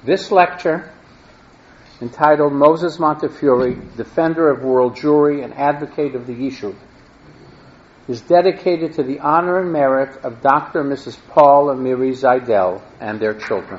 This lecture, entitled Moses Montefiore, Defender of World Jewry and Advocate of the Yishuv, is dedicated to the honor and merit of Dr. and Mrs. Paul and Miri Zaidel and their children.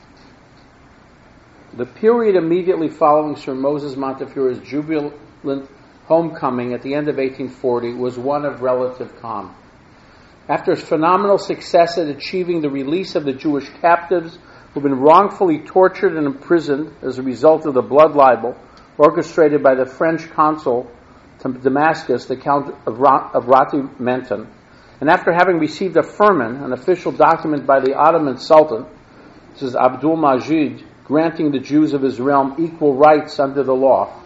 The period immediately following Sir Moses Montefiore's jubilant homecoming at the end of 1840 was one of relative calm. After his phenomenal success at achieving the release of the Jewish captives who had been wrongfully tortured and imprisoned as a result of the blood libel orchestrated by the French consul to Damascus, the Count of Rati Menton, and after having received a firman, an official document by the Ottoman Sultan, this is Abdul Majid, granting the Jews of his realm equal rights under the law,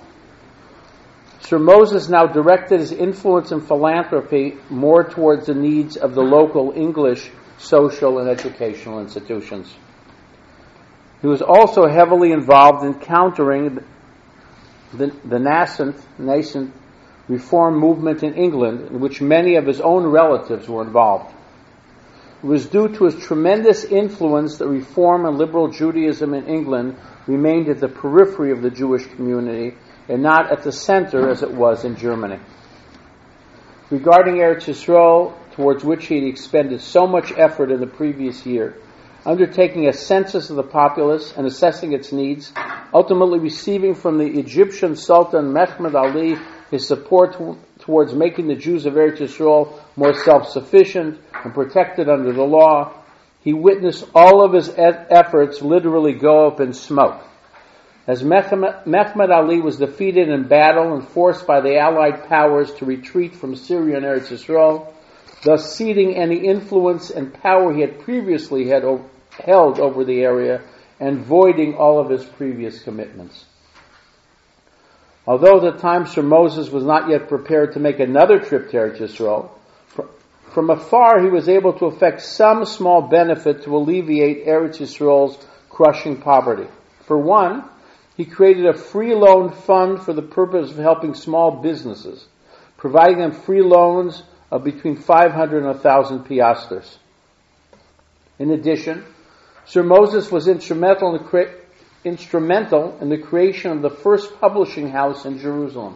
Sir Moses now directed his influence and philanthropy more towards the needs of the local English social and educational institutions. He was also heavily involved in countering the nascent reform movement in England, in which many of his own relatives were involved. It was due to his tremendous influence that reform and liberal Judaism in England remained at the periphery of the Jewish community and not at the center as it was in Germany. Regarding Eretz Yisrael, towards which he had expended so much effort in the previous year, undertaking a census of the populace and assessing its needs, ultimately receiving from the Egyptian Sultan Mehmed Ali his support towards making the Jews of Eretz Yisrael more self-sufficient and protected under the law, he witnessed all of his efforts literally go up in smoke. As Mehmed Ali was defeated in battle and forced by the Allied powers to retreat from Syria and Eretz Yisrael, thus ceding any influence and power he had previously held over the area and voiding all of his previous commitments. Although at the time Sir Moses was not yet prepared to make another trip to Eretz Yisrael, from afar he was able to effect some small benefit to alleviate Eretz Yisrael's crushing poverty. For one, he created a free loan fund for the purpose of helping small businesses, providing them free loans of between 500 and 1,000 piastres. In addition, Sir Moses was instrumental in the creation of the first publishing house in Jerusalem.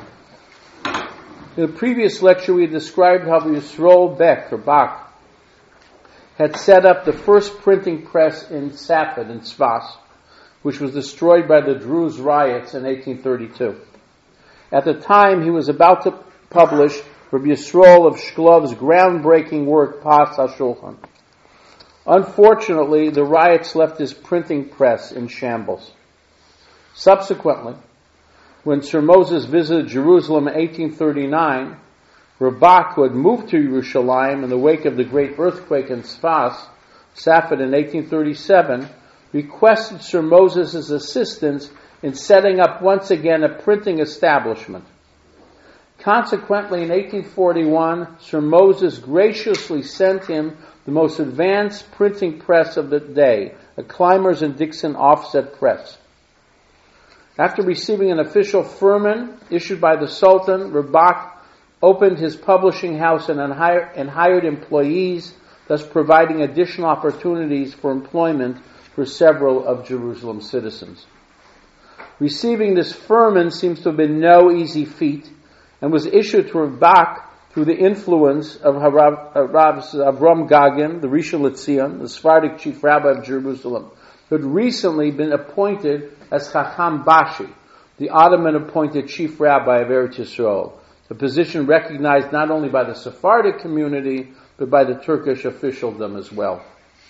In the previous lecture, we had described how Yisroel Bach had set up the first printing press in Safed, in Tzfas, which was destroyed by the Druze riots in 1832. At the time, he was about to publish Rabbi Yisroel of Shklov's groundbreaking work, Pas HaShulchan. Unfortunately, the riots left his printing press in shambles. Subsequently, when Sir Moses visited Jerusalem in 1839, Rabak, who had moved to Yerushalayim in the wake of the great earthquake in Tzfas, Safed in 1837, requested Sir Moses' assistance in setting up once again a printing establishment. Consequently, in 1841, Sir Moses graciously sent him the most advanced printing press of the day, a Clymers and Dixon offset press. After receiving an official firman issued by the Sultan, Rabak opened his publishing house and hired employees, thus providing additional opportunities for employment for several of Jerusalem's citizens. Receiving this firman seems to have been no easy feat, and was issued to Rabak through the influence of Rav Avram Gagin, the Rishon LeZion, the Sephardic chief rabbi of Jerusalem, who had recently been appointed as Chacham Bashi, the Ottoman-appointed chief rabbi of Eretz Yisrael, a position recognized not only by the Sephardic community, but by the Turkish officialdom as well.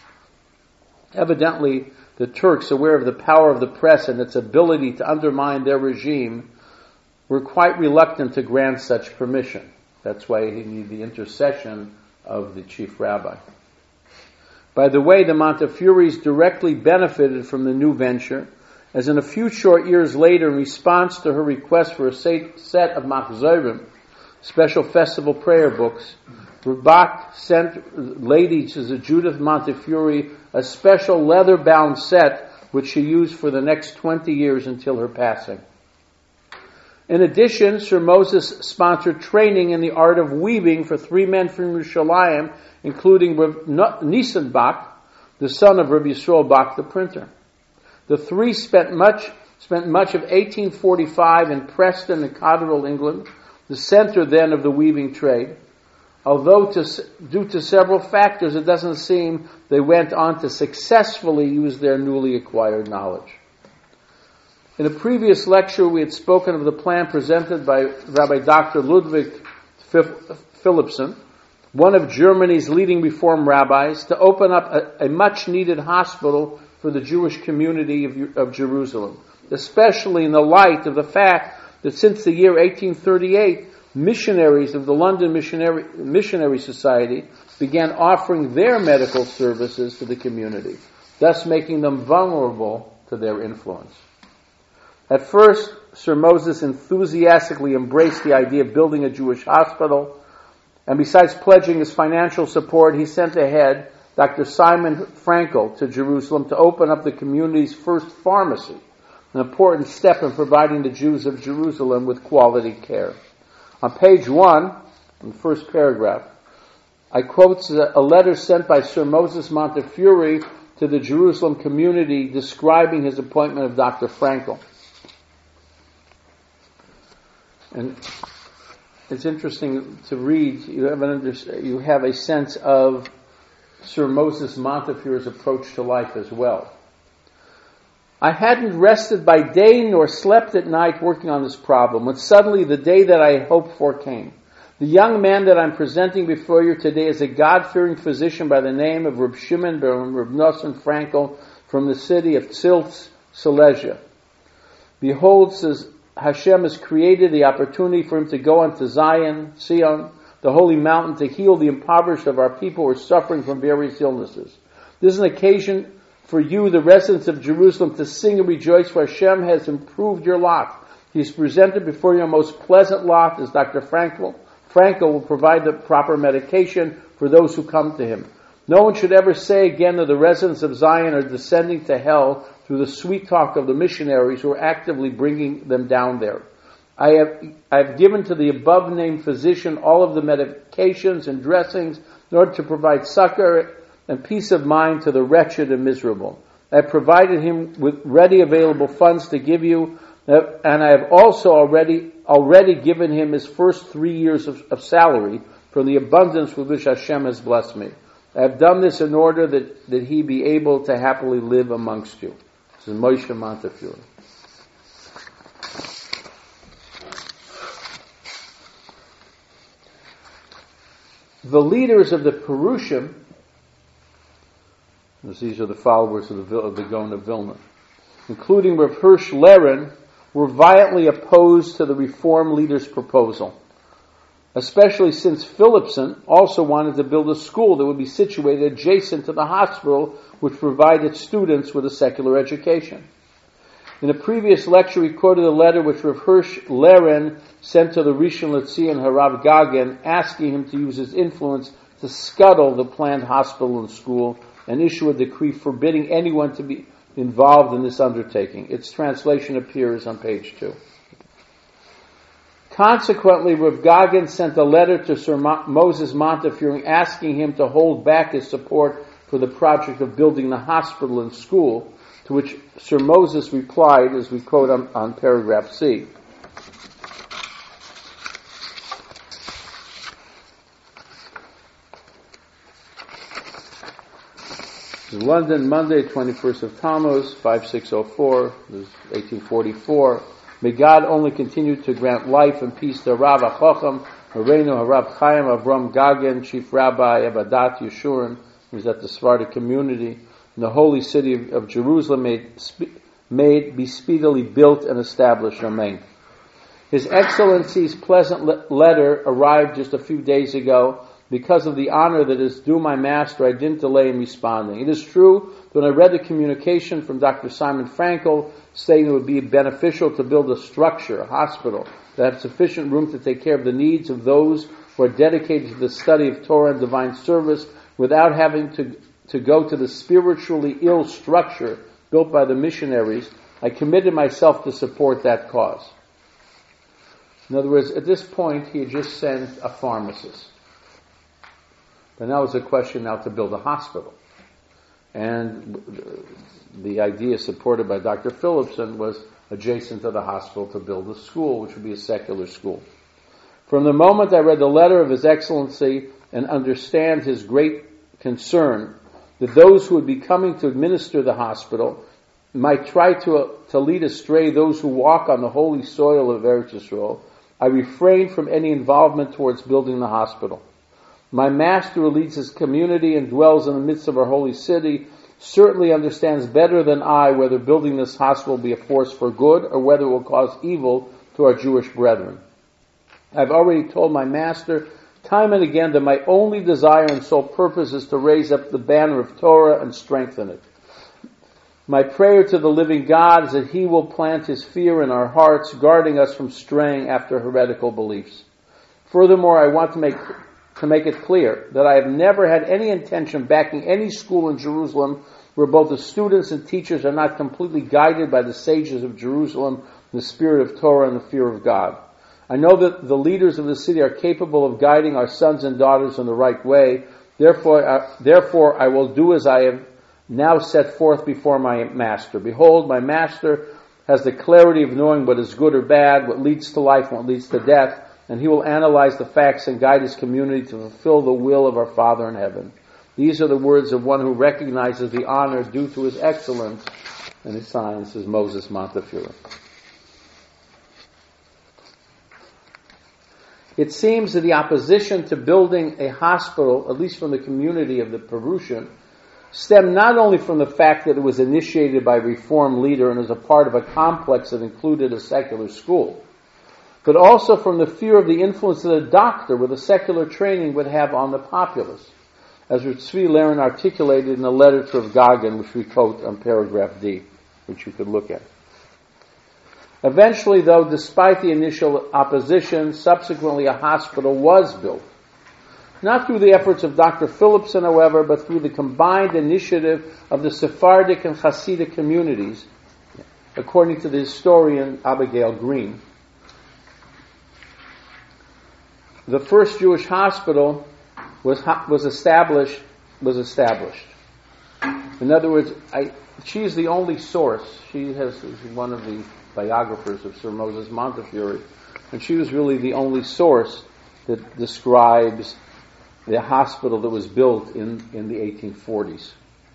Evidently, the Turks, aware of the power of the press and its ability to undermine their regime, were quite reluctant to grant such permission. That's why he needed the intercession of the chief rabbi. By the way, the Montefiores directly benefited from the new venture, as in a few short years later, in response to her request for a set of Machzorim, special festival prayer books, Rabak sent Lady Judith Montefiore a special leather-bound set which she used for the next 20 years until her passing. In addition, Sir Moses sponsored training in the art of weaving for 3 men from Yerushalayim, including Nisan Bach, the son of Rabbi Yisroel Bach, the printer. The three spent much of 1845 in Preston and Cotterell, England, the center then of the weaving trade. Although due to several factors, it doesn't seem they went on to successfully use their newly acquired knowledge. In a previous lecture, we had spoken of the plan presented by Rabbi Dr. Ludwig Philipson, one of Germany's leading Reform rabbis, to open up a much-needed hospital for the Jewish community of Jerusalem, especially in the light of the fact that since the year 1838, missionaries of the London Missionary Society began offering their medical services to the community, thus making them vulnerable to their influence. At first, Sir Moses enthusiastically embraced the idea of building a Jewish hospital, and besides pledging his financial support, he sent ahead Dr. Simon Frankel to Jerusalem to open up the community's first pharmacy, an important step in providing the Jews of Jerusalem with quality care. On page 1, in the first paragraph, I quote a letter sent by Sir Moses Montefiore to the Jerusalem community describing his appointment of Dr. Frankel. And it's interesting to read. You have a sense of Sir Moses Montefiore's approach to life as well. I hadn't rested by day nor slept at night working on this problem when suddenly the day that I hoped for came. The young man that I'm presenting before you today is a God-fearing physician by the name of Reb Shimon ben Reb Nosson Frankel from the city of Tzilz, Silesia. Behold, says Hashem has created the opportunity for him to go unto Zion, the holy mountain, to heal the impoverished of our people who are suffering from various illnesses. This is an occasion for you, the residents of Jerusalem, to sing and rejoice, for Hashem has improved your lot. He has presented before you a most pleasant lot, as Dr. Frankel will provide the proper medication for those who come to him. No one should ever say again that the residents of Zion are descending to hell through the sweet talk of the missionaries who are actively bringing them down there. I have given to the above-named physician all of the medications and dressings in order to provide succor and peace of mind to the wretched and miserable. I have provided him with ready available funds to give you, and I have also already given him his first 3 years of salary from the abundance with which Hashem has blessed me. I have done this in order that he be able to happily live amongst you. This is Moshe Montefiore. The leaders of the Perushim, these are the followers of the Gaon of Vilna, including Rav Hirsch Leren, were violently opposed to the Reform leaders' proposal, especially since Philipson also wanted to build a school that would be situated adjacent to the hospital, which provided students with a secular education. In a previous lecture, we quoted a letter which Rav Hirsch Leren sent to the Rishon LeZion Harav Gagen, asking him to use his influence to scuttle the planned hospital and school and issue a decree forbidding anyone to be involved in this undertaking. Its translation appears on page 2. Consequently, Rav Gagen sent a letter to Sir Moses Montefiore asking him to hold back his support for the project of building the hospital and school, to which Sir Moses replied, as we quote on paragraph C. London, Monday, 21st of Tammuz, 5604, this is 1844. May God only continue to grant life and peace to Rav HaChocham, Moreno Harav Chaim Avram Gagen, Chief Rabbi Abadat Yeshurun, who is at the Sephardic community, in the holy city of Jerusalem, may be speedily built and established. Amen. His Excellency's pleasant letter arrived just a few days ago. Because of the honor that is due my master, I didn't delay in responding. It is true that when I read the communication from Dr. Simon Frankel stating it would be beneficial to build a structure, a hospital, that have sufficient room to take care of the needs of those who are dedicated to the study of Torah and divine service without having to go to the spiritually ill structure built by the missionaries, I committed myself to support that cause. In other words, at this point, he had just sent a pharmacist. And now it's a question now to build a hospital. and the idea supported by Dr. Phillipson was adjacent to the hospital to build a school, which would be a secular school. From the moment I read the letter of His Excellency and understand his great concern that those who would be coming to administer the hospital might try to lead astray those who walk on the holy soil of Eretz Yisrael, I refrained from any involvement towards building the hospital. My master who leads his community and dwells in the midst of our holy city certainly understands better than I whether building this hospital will be a force for good or whether it will cause evil to our Jewish brethren. I've already told my master time and again that my only desire and sole purpose is to raise up the banner of Torah and strengthen it. My prayer to the living God is that He will plant His fear in our hearts, guarding us from straying after heretical beliefs. Furthermore, I want to make it clear that I have never had any intention backing any school in Jerusalem where both the students and teachers are not completely guided by the sages of Jerusalem, the spirit of Torah and the fear of God. I know that the leaders of the city are capable of guiding our sons and daughters in the right way. Therefore, I will do as I have now set forth before my master. Behold, my master has the clarity of knowing what is good or bad, what leads to life and what leads to death, and he will analyze the facts and guide his community to fulfill the will of our Father in heaven. These are the words of one who recognizes the honor due to his excellence, and his science is Moses Montefiore. It seems that the opposition to building a hospital, at least from the community of the Perusian, stemmed not only from the fact that it was initiated by a Reform leader and was a part of a complex that included a secular school, but also from the fear of the influence of the doctor with a secular training would have on the populace, as Rav Tzvi Leren articulated in a letter to Rav Gagan, which we quote on paragraph D, which you could look at. Eventually, though, despite the initial opposition, subsequently a hospital was built. Not through the efforts of Dr. Phillipson, however, but through the combined initiative of the Sephardic and Hasidic communities, according to the historian Abigail Green. The first Jewish hospital was established. In other words, she is the only source. She is one of the biographers of Sir Moses Montefiore, and she was really the only source that describes the hospital that was built in the 1840s.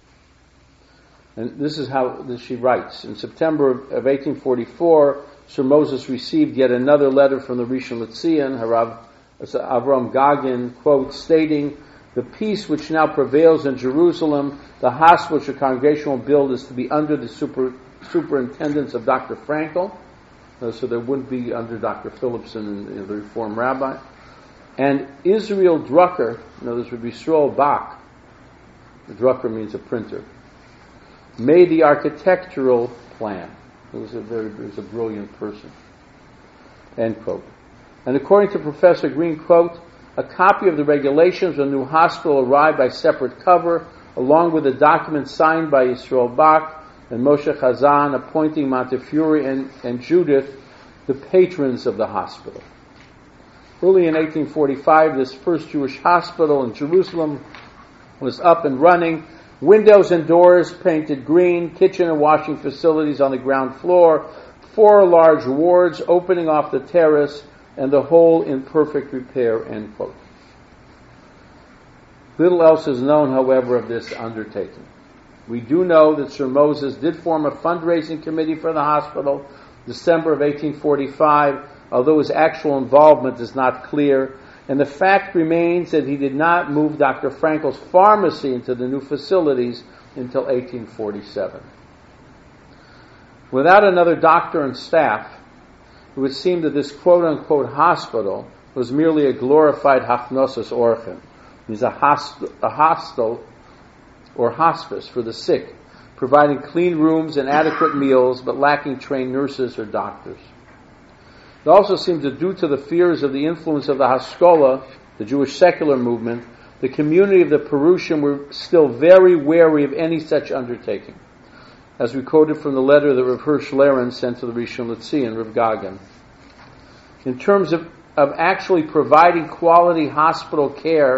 And this is how she writes. In September of 1844, Sir Moses received yet another letter from the Rishon LeZion, Harav Avram Gagin, quote, stating, "The peace which now prevails in Jerusalem, the hospital which the congregation will build is to be under the superintendence of Dr. Frankel," so there wouldn't be under Dr. Phillipson, the Reform rabbi, and Israel Drucker, this would be Sroel Bach, Drucker means a printer, made the architectural plan. He was a brilliant person. End quote. And according to Professor Green, quote, "A copy of the regulations of the new hospital arrived by separate cover, along with a document signed by Yisroel Bach and Moshe Chazan appointing Montefiore and Judith the patrons of the hospital." Early in 1845, this first Jewish hospital in Jerusalem was up and running. Windows and doors painted green, kitchen and washing facilities on the ground floor, 4 large wards opening off the terrace, and the whole in perfect repair, end quote. Little else is known, however, of this undertaking. We do know that Sir Moses did form a fundraising committee for the hospital, December of 1845, although his actual involvement is not clear, and the fact remains that he did not move Dr. Frankel's pharmacy into the new facilities until 1847. Without another doctor and staff, it would seem that this quote-unquote hospital was merely a glorified hachnosis orchin, means a hostel or hospice for the sick, providing clean rooms and adequate meals, but lacking trained nurses or doctors. It also seems that due to the fears of the influence of the Haskalah, the Jewish secular movement, the community of the Perusian were still very wary of any such undertaking, as we quoted from the letter that Rav Hirsch Leren sent to the Rishon LeZion, Rav Gagan. In terms of actually providing quality hospital care,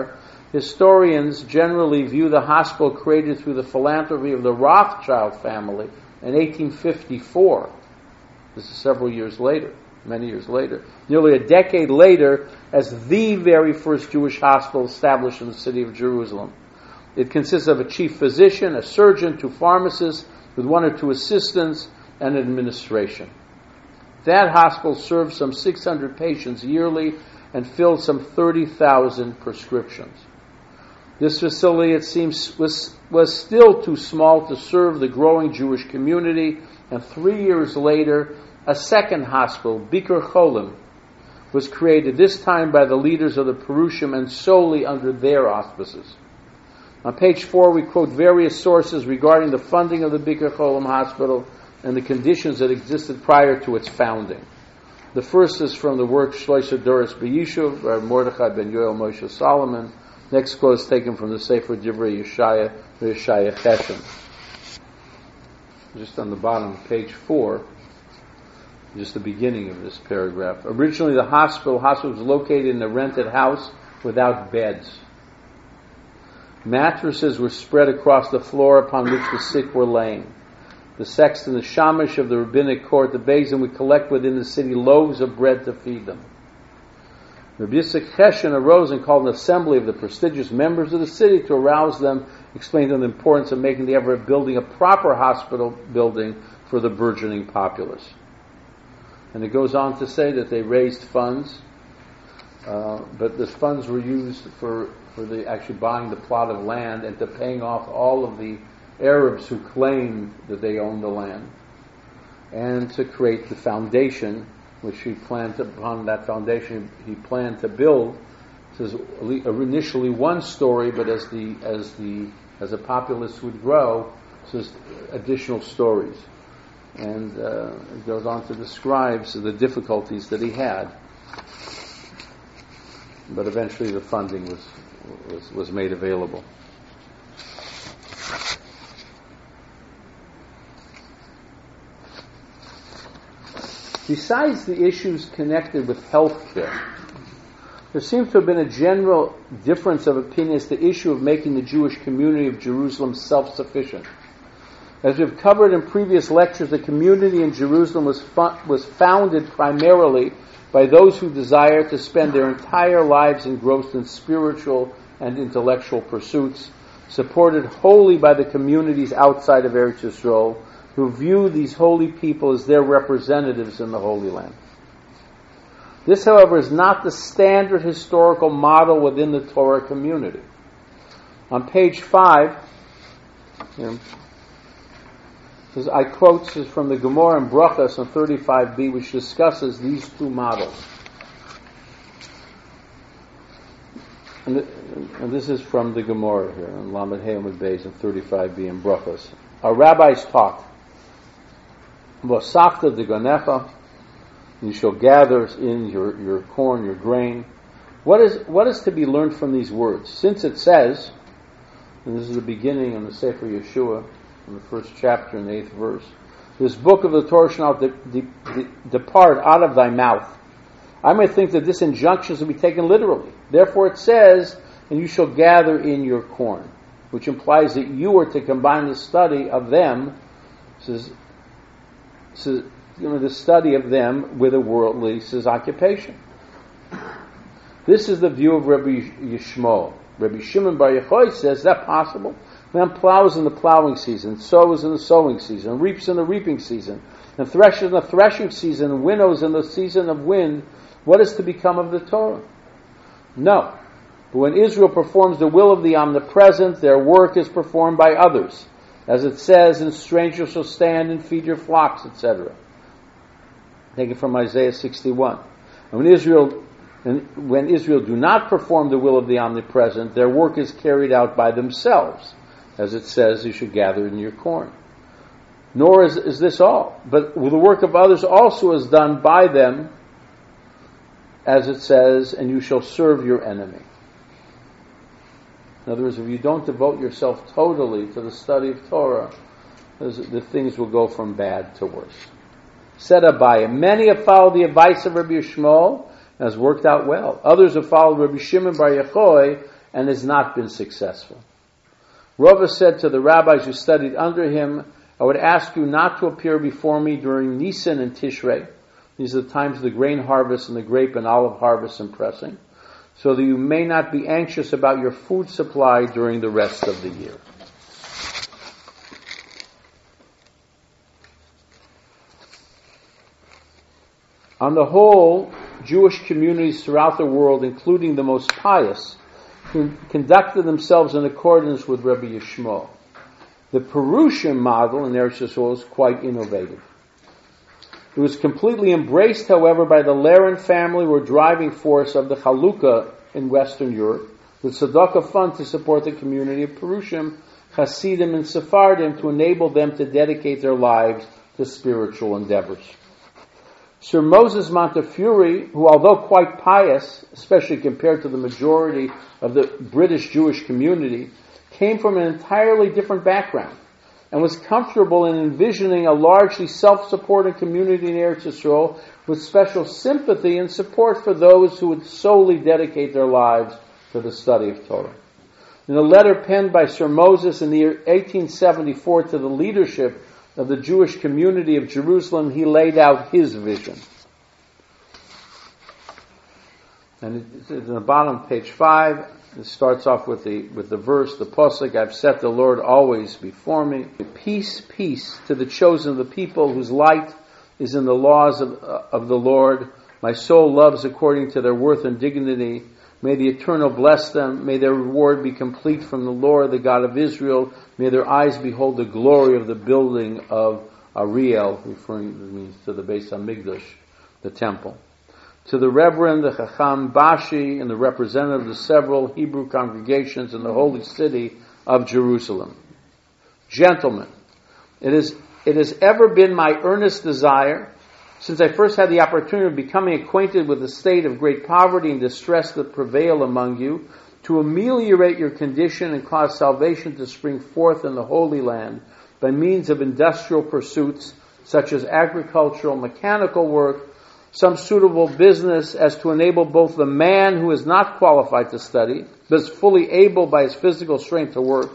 Historians generally view the hospital created through the philanthropy of the Rothschild family in 1854. This is several years later, many years later, nearly a decade later, as the very first Jewish hospital established in the city of Jerusalem. It consists of a chief physician, a surgeon, 2 pharmacists, with 1 or 2 assistants, and administration. That hospital served some 600 patients yearly and filled some 30,000 prescriptions. This facility, it seems, was still too small to serve the growing Jewish community, and 3 years later, a second hospital, Bikur Cholim, was created, this time by the leaders of the Perushim and solely under their auspices. On page 4, we quote various sources regarding the funding of the Bikur Cholim Hospital and the conditions that existed prior to its founding. The first is from the work Shloisha Doris B'Yishuv, by Mordechai ben Yoel Moshe Solomon. Next quote is taken from the Sefer Divrei Yeshaya Cheshem. Just on the bottom of page 4, just the beginning of this paragraph. Originally, the hospital was located in a rented house without beds. Mattresses were spread across the floor upon which the sick were laying. The sexton, the shamash of the rabbinic court, the Beis would collect within the city loaves of bread to feed them. Rabbi Yitzchak Cheshen arose and called an assembly of the prestigious members of the city to arouse them, explain to them the importance of making the effort of building a proper hospital building for the burgeoning populace. And it goes on to say that they raised funds, but the funds were used for the actually buying the plot of land and to paying off all of the Arabs who claimed that they owned the land, and to create the foundation, which he planned to, upon that foundation he planned to build. It says initially 1 story, but as the populace would grow, it says additional stories, and it goes on to describe the difficulties that he had. But eventually the funding was made available. Besides the issues connected with health care, there seems to have been a general difference of opinion as to the issue of making the Jewish community of Jerusalem self-sufficient. As we've covered in previous lectures, the community in Jerusalem was founded primarily by those who desired to spend their entire lives engrossed in spiritual and intellectual pursuits, supported wholly by the communities outside of Eretz Yisrael, who view these holy people as their representatives in the Holy Land. This, however, is not the standard historical model within the Torah community. On page 5, I quote from the Gemara in Brachos on 35b, which discusses these 2 models. And this is from the Gemara here on Lamed Hey Amud Beis in 35b in Brachos. Our rabbis taught, V'asafta deganecha, you shall gather in your corn, your grain. What is to be learned from these words? Since it says, and this is the beginning in the Sefer Yeshua, in the 1st chapter in the 8th verse, this book of the Torah shall not depart out of thy mouth. I might think that this injunction is to be taken literally. Therefore it says, and you shall gather in your corn, which implies that you are to combine the study of them, the study of them with a worldly occupation. This is the view of Rabbi Yishmael. Rabbi Shimon Bar Yochai says, is that possible? Man plows in the plowing season, sows in the sowing season, reaps in the reaping season, and threshes in the threshing season, and winnows in the season of wind. What is to become of the Torah? No. But when Israel performs the will of the Omnipresent, their work is performed by others, as it says, and strangers shall stand and feed your flocks, etc. Taken from Isaiah 61. And when Israel do not perform the will of the Omnipresent, their work is carried out by themselves, as it says, you should gather in your corn. Nor is this all, but the work of others also is done by them, as it says, and you shall serve your enemy. In other words, if you don't devote yourself totally to the study of Torah, the things will go from bad to worse. Said Abaye, many have followed the advice of Rabbi Yishmael and has worked out well. Others have followed Rabbi Shimon Bar Yochai and has not been successful. Rava said to the rabbis who studied under him, I would ask you not to appear before me during Nisan and Tishrei. These are the times of the grain harvest and the grape and olive harvest and pressing, so that you may not be anxious about your food supply during the rest of the year. On the whole, Jewish communities throughout the world, including the most pious, conducted themselves in accordance with Rabbi Yishmael. The Perushim model in Eretz Yisrael is quite innovative. It was completely embraced, however, by the Laren family, who were driving force of the Chalukah in Western Europe, with tzedakah fund to support the community of Perushim, Hasidim, and Sephardim to enable them to dedicate their lives to spiritual endeavors. Sir Moses Montefiore, who although quite pious, especially compared to the majority of the British Jewish community, came from an entirely different background and was comfortable in envisioning a largely self-supporting community in Eretz Yisrael with special sympathy and support for those who would solely dedicate their lives to the study of Torah. In a letter penned by Sir Moses in the year 1874 to the leadership of the Jewish community of Jerusalem, he laid out his vision. And it's in the bottom, page 5, it starts off with the verse, the pasuk, I've set the Lord always before me. Peace, peace to the chosen of the people whose light is in the laws of the Lord. My soul loves according to their worth and dignity. May the Eternal bless them. May their reward be complete from the Lord, the God of Israel. May their eyes behold the glory of the building of Ariel, referring to the Beis HaMikdash, the temple. To the Reverend, the Chacham Bashi, and the representative of several Hebrew congregations in the holy city of Jerusalem. Gentlemen, it has ever been my earnest desire, since I first had the opportunity of becoming acquainted with the state of great poverty and distress that prevail among you, to ameliorate your condition and cause salvation to spring forth in the Holy Land by means of industrial pursuits such as agricultural, mechanical work, some suitable business as to enable both the man who is not qualified to study, but is fully able by his physical strength to work,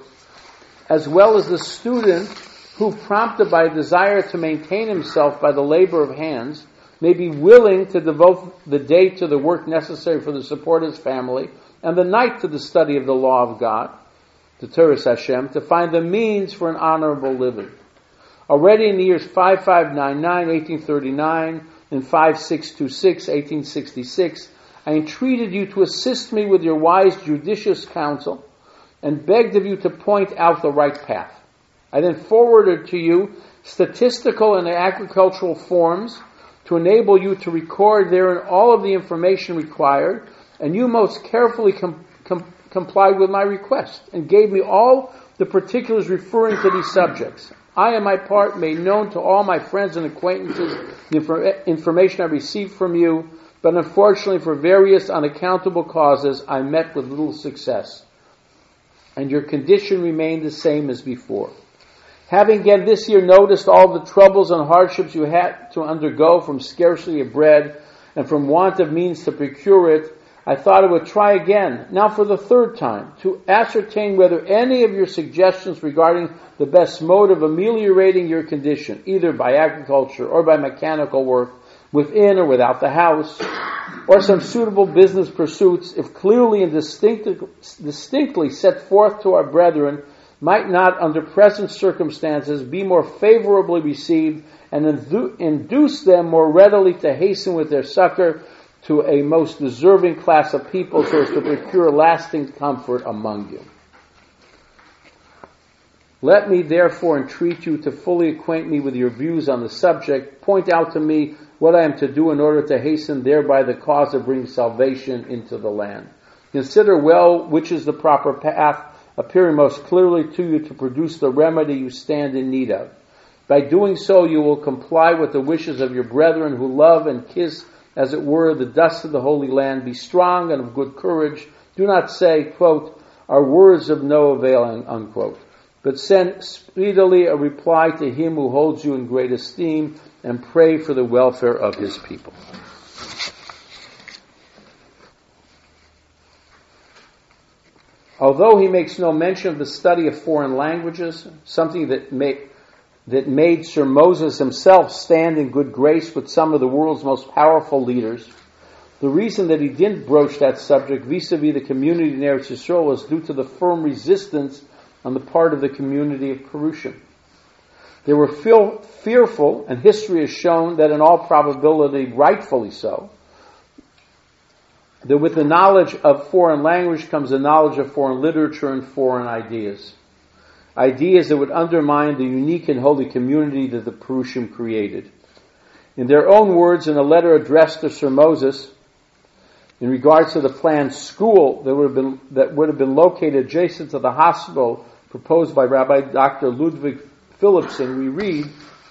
as well as the student who, prompted by a desire to maintain himself by the labor of hands, may be willing to devote the day to the work necessary for the support of his family, and the night to the study of the law of God, to Torah Hashem, to find the means for an honorable living. Already in the years 5599, 1839, and 5626, 1866, I entreated you to assist me with your wise, judicious counsel, and begged of you to point out the right path. I then forwarded to you statistical and agricultural forms to enable you to record therein all of the information required, and you most carefully complied with my request and gave me all the particulars referring to these subjects. I, on my part, made known to all my friends and acquaintances the information I received from you, but unfortunately for various unaccountable causes, I met with little success, and your condition remained the same as before. Having again this year noticed all the troubles and hardships you had to undergo from scarcity of bread and from want of means to procure it, I thought I would try again, now for the third time, to ascertain whether any of your suggestions regarding the best mode of ameliorating your condition, either by agriculture or by mechanical work, within or without the house, or some suitable business pursuits, if clearly and distinctly set forth to our brethren, might not, under present circumstances, be more favorably received and induce them more readily to hasten with their succor to a most deserving class of people so as to procure lasting comfort among you. Let me therefore entreat you to fully acquaint me with your views on the subject. Point out to me what I am to do in order to hasten thereby the cause of bringing salvation into the land. Consider well which is the proper path, appearing most clearly to you to produce the remedy you stand in need of. By doing so, you will comply with the wishes of your brethren who love and kiss, as it were, the dust of the Holy Land. Be strong and of good courage. Do not say, quote, are words of no avail, unquote, but send speedily a reply to him who holds you in great esteem, and pray for the welfare of his people. Although he makes no mention of the study of foreign languages, something that made Sir Moses himself stand in good grace with some of the world's most powerful leaders, the reason that he didn't broach that subject vis-a-vis the community in Eretz Yisrael was due to the firm resistance on the part of the community of Perushim. They were fearful, and history has shown that in all probability, rightfully so, that with the knowledge of foreign language comes the knowledge of foreign literature and foreign ideas. Ideas that would undermine the unique and holy community that the Perushim created. In their own words, in a letter addressed to Sir Moses, in regards to the planned school that would have been located adjacent to the hospital proposed by Rabbi Dr. Ludwig Philipson, we read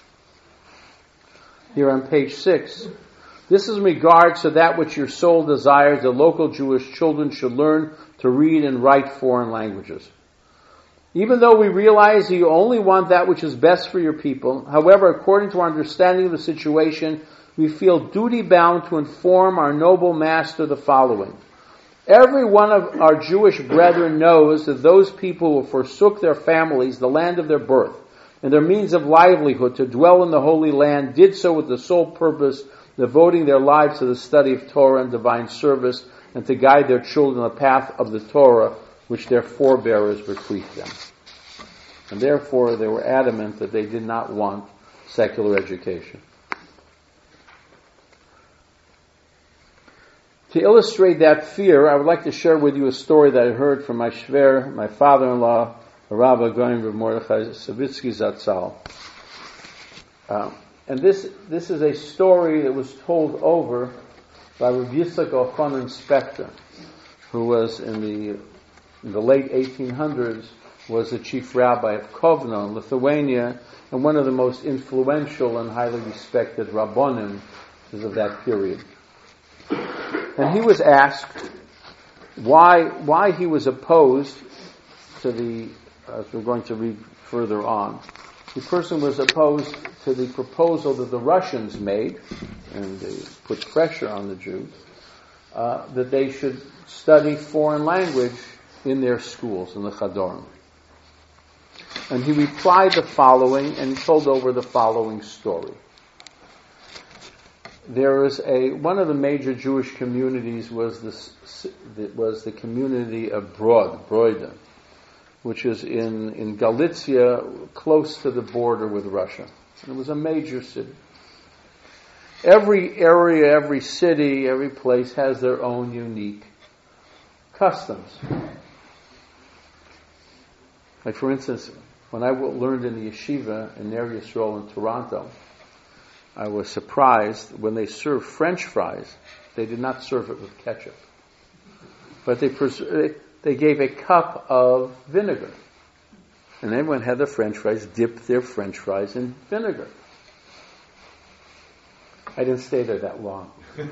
here on page 6, "This is in regards to that which your soul desires, the local Jewish children should learn to read and write foreign languages. Even though we realize that you only want that which is best for your people, however, according to our understanding of the situation, we feel duty-bound to inform our noble master the following. Every one of our Jewish brethren knows that those people who forsook their families, the land of their birth, and their means of livelihood to dwell in the Holy Land, did so with the sole purpose devoting their lives to the study of Torah and divine service, and to guide their children on the path of the Torah which their forebears bequeathed them." And therefore they were adamant that they did not want secular education. To illustrate that fear, I would like to share with you a story that I heard from my shver, my father-in-law, Rav Goin Rav Mordechai Savitsky Zatzal. And this is a story that was told over by Rav Yitzchak Elchanan Spector, who was in the late 1800s, was the chief rabbi of Kovno in Lithuania, and one of the most influential and highly respected rabbonim of that period. And he was asked why he was opposed to the, as we're going to read further on, the person was opposed to the proposal that the Russians made, and they put pressure on the Jews, that they should study foreign language in their schools, in the Chadorim. And he replied the following, and he told over the following story. There is one of the major Jewish communities was the community of Broida, which is in Galicia, close to the border with Russia. It was a major city. Every area, every city, every place has their own unique customs. Like for instance, when I learned in the yeshiva in Ner Yisrael in Toronto, I was surprised when they served French fries, they did not serve it with ketchup. But they gave a cup of vinegar. And everyone had their French fries, dipped their French fries in vinegar. I didn't stay there that long.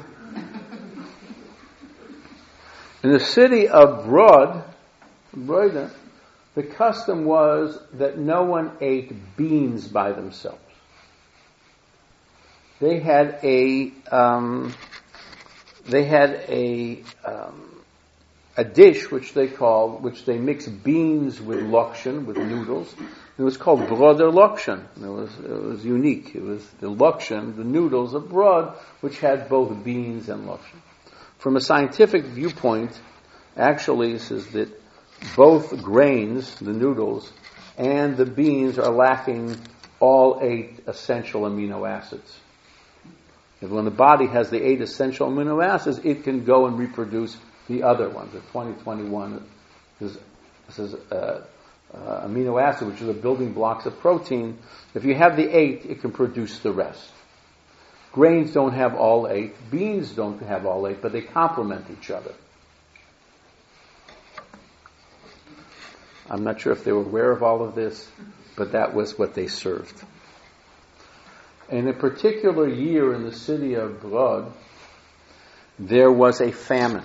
In the city of Broida, the custom was that no one ate beans by themselves. They had a dish which they mixed beans with lokshen, with noodles. It was called broder lokshen. It was unique. It was the lokshen, the noodles of brod, which had both beans and lokshen. From a scientific viewpoint, actually, it says that both grains, the noodles, and the beans are lacking all 8 essential amino acids. And when the body has the 8 essential amino acids, it can go and reproduce the other ones. The 2021 is amino acid, which is the building blocks of protein. If you have the 8, it can produce the rest. Grains don't have all 8. Beans don't have all 8, but they complement each other. I'm not sure if they were aware of all of this, but that was what they served. In a particular year in the city of Brod, there was a famine.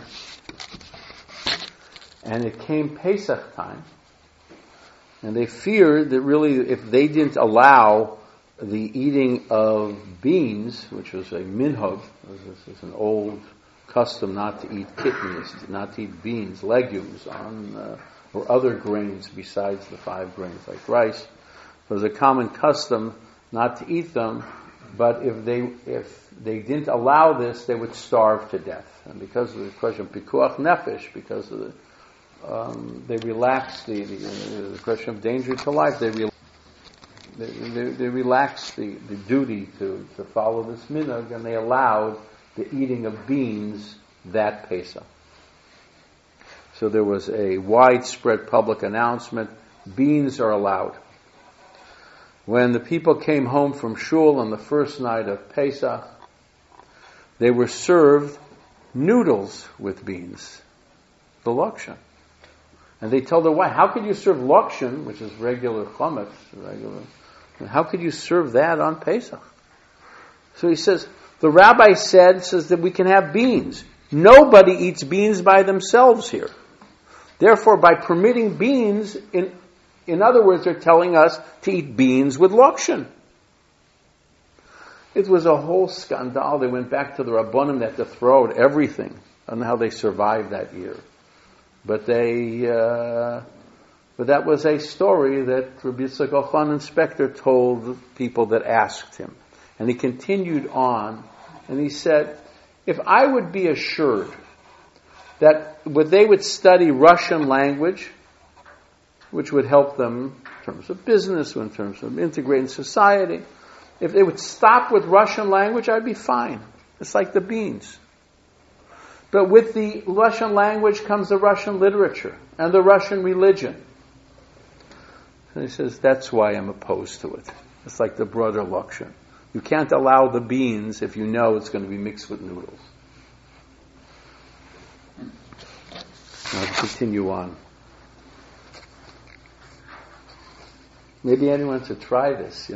And it came Pesach time, and they feared that really if they didn't allow the eating of beans, which was a minhag, this is an old custom not to eat kidneys, not to eat beans, legumes, or other grains besides the 5 grains like rice. It was a common custom not to eat them, but if they didn't allow this, they would starve to death. And because of the question of pikuach nefesh, because of they relaxed the question of danger to life, they relaxed the duty to follow this minhag, and they allowed the eating of beans that Pesach. So there was a widespread public announcement: beans are allowed. When the people came home from shul on the first night of Pesach, they were served noodles with beans, the lokshen. And they told their wife, how could you serve lokshen, which is regular chametz, how could you serve that on Pesach? So he says, the rabbi says that we can have beans. Nobody eats beans by themselves here. Therefore, by permitting beans, in other words, they're telling us to eat beans with lokshen. It was a whole scandal. They went back to the Rabbanim that had to throw out everything on how they survived that year. But that was a story that Rabbi Yitzchak Elchanan Spector told people that asked him. And he continued on, and he said, if I would be assured that they would study Russian language, which would help them in terms of business, in terms of integrating society, if they would stop with Russian language, I'd be fine. It's like the beans. But with the Russian language comes the Russian literature and the Russian religion. And he says, that's why I'm opposed to it. It's like the brother lokshen. You can't allow the beans if you know it's going to be mixed with noodles. Now continue on. Maybe anyone wants to try this,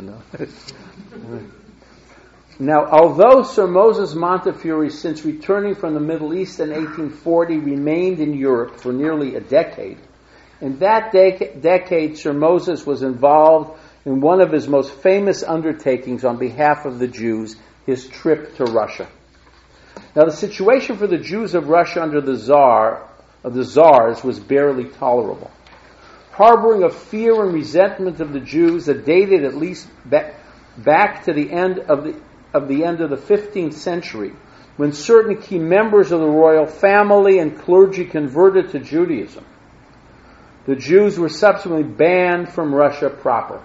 Now, although Sir Moses Montefiore, since returning from the Middle East in 1840, remained in Europe for nearly a decade, in that decade Sir Moses was involved in one of his most famous undertakings on behalf of the Jews, his trip to Russia. Now, the situation for the Jews of Russia under the Tsars was barely tolerable. Harboring a fear and resentment of the Jews that dated at least back to the end of the 15th century, when certain key members of the royal family and clergy converted to Judaism. The Jews were subsequently banned from Russia proper.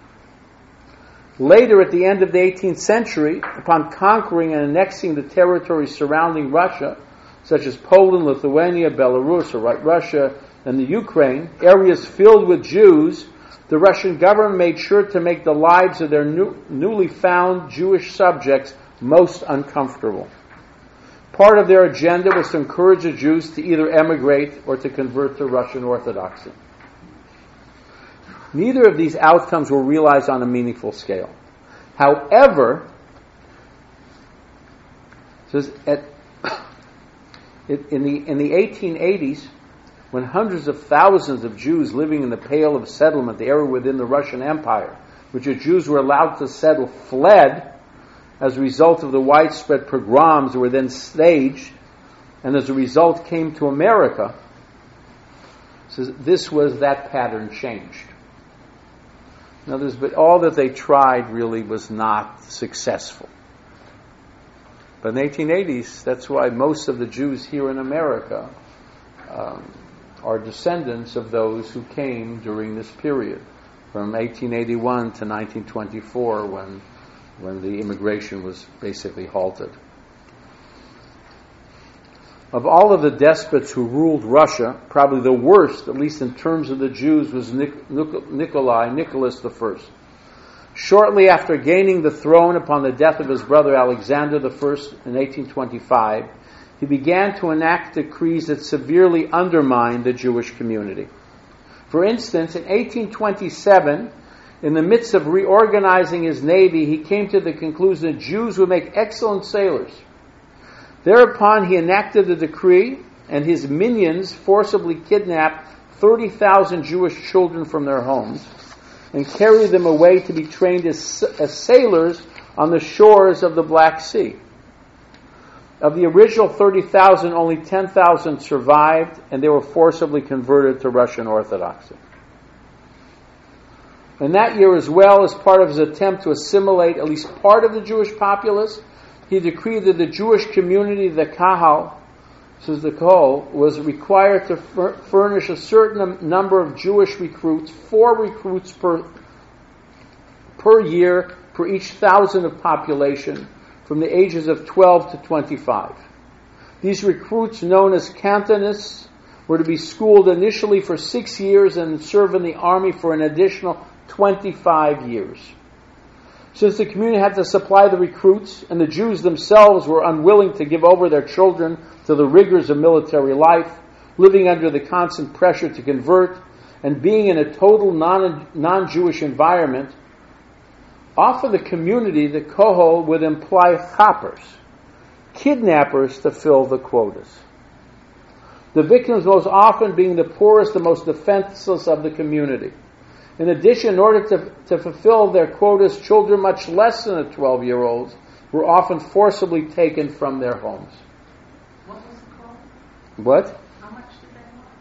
Later, at the end of the 18th century, upon conquering and annexing the territories surrounding Russia, such as Poland, Lithuania, Belarus, or Russia, and the Ukraine, areas filled with Jews, the Russian government made sure to make the lives of their newly found Jewish subjects most uncomfortable. Part of their agenda was to encourage the Jews to either emigrate or to convert to Russian Orthodoxy. Neither of these outcomes were realized on a meaningful scale. However, in the 1880s, when hundreds of thousands of Jews living in the Pale of Settlement, the area within the Russian Empire, which the Jews were allowed to settle, fled as a result of the widespread pogroms that were then staged, and as a result came to America, this was that pattern changed. In other words, but all that they tried really was not successful. But in the 1880s, that's why most of the Jews here in America are descendants of those who came during this period, from 1881 to 1924, when the immigration was basically halted. Of all of the despots who ruled Russia, probably the worst, at least in terms of the Jews, was Nicholas I. Shortly after gaining the throne upon the death of his brother Alexander I in 1825, he began to enact decrees that severely undermined the Jewish community. For instance, in 1827, in the midst of reorganizing his navy, he came to the conclusion that Jews would make excellent sailors. Thereupon he enacted the decree, and his minions forcibly kidnapped 30,000 Jewish children from their homes and carried them away to be trained as sailors on the shores of the Black Sea. Of the original 30,000, only 10,000 survived, and they were forcibly converted to Russian Orthodoxy. And that year, as well, as part of his attempt to assimilate at least part of the Jewish populace, he decreed that the Jewish community, the Kahal, says the Kohol, was required to furnish a certain number of Jewish recruits, 4 recruits per year for each 1,000 of population, from the ages of 12 to 25. These recruits, known as cantonists, were to be schooled initially for 6 years and serve in the army for an additional 25 years. Since the community had to supply the recruits, and the Jews themselves were unwilling to give over their children to the rigors of military life, living under the constant pressure to convert, and being in a total non-Jewish environment, off of the community, the Kohol would employ chappers, kidnappers, to fill the quotas. The victims most often being the poorest and most defenseless of the community. In addition, in order to fulfill their quotas, children much less than the 12-year-olds were often forcibly taken from their homes. What was it called? What? How much did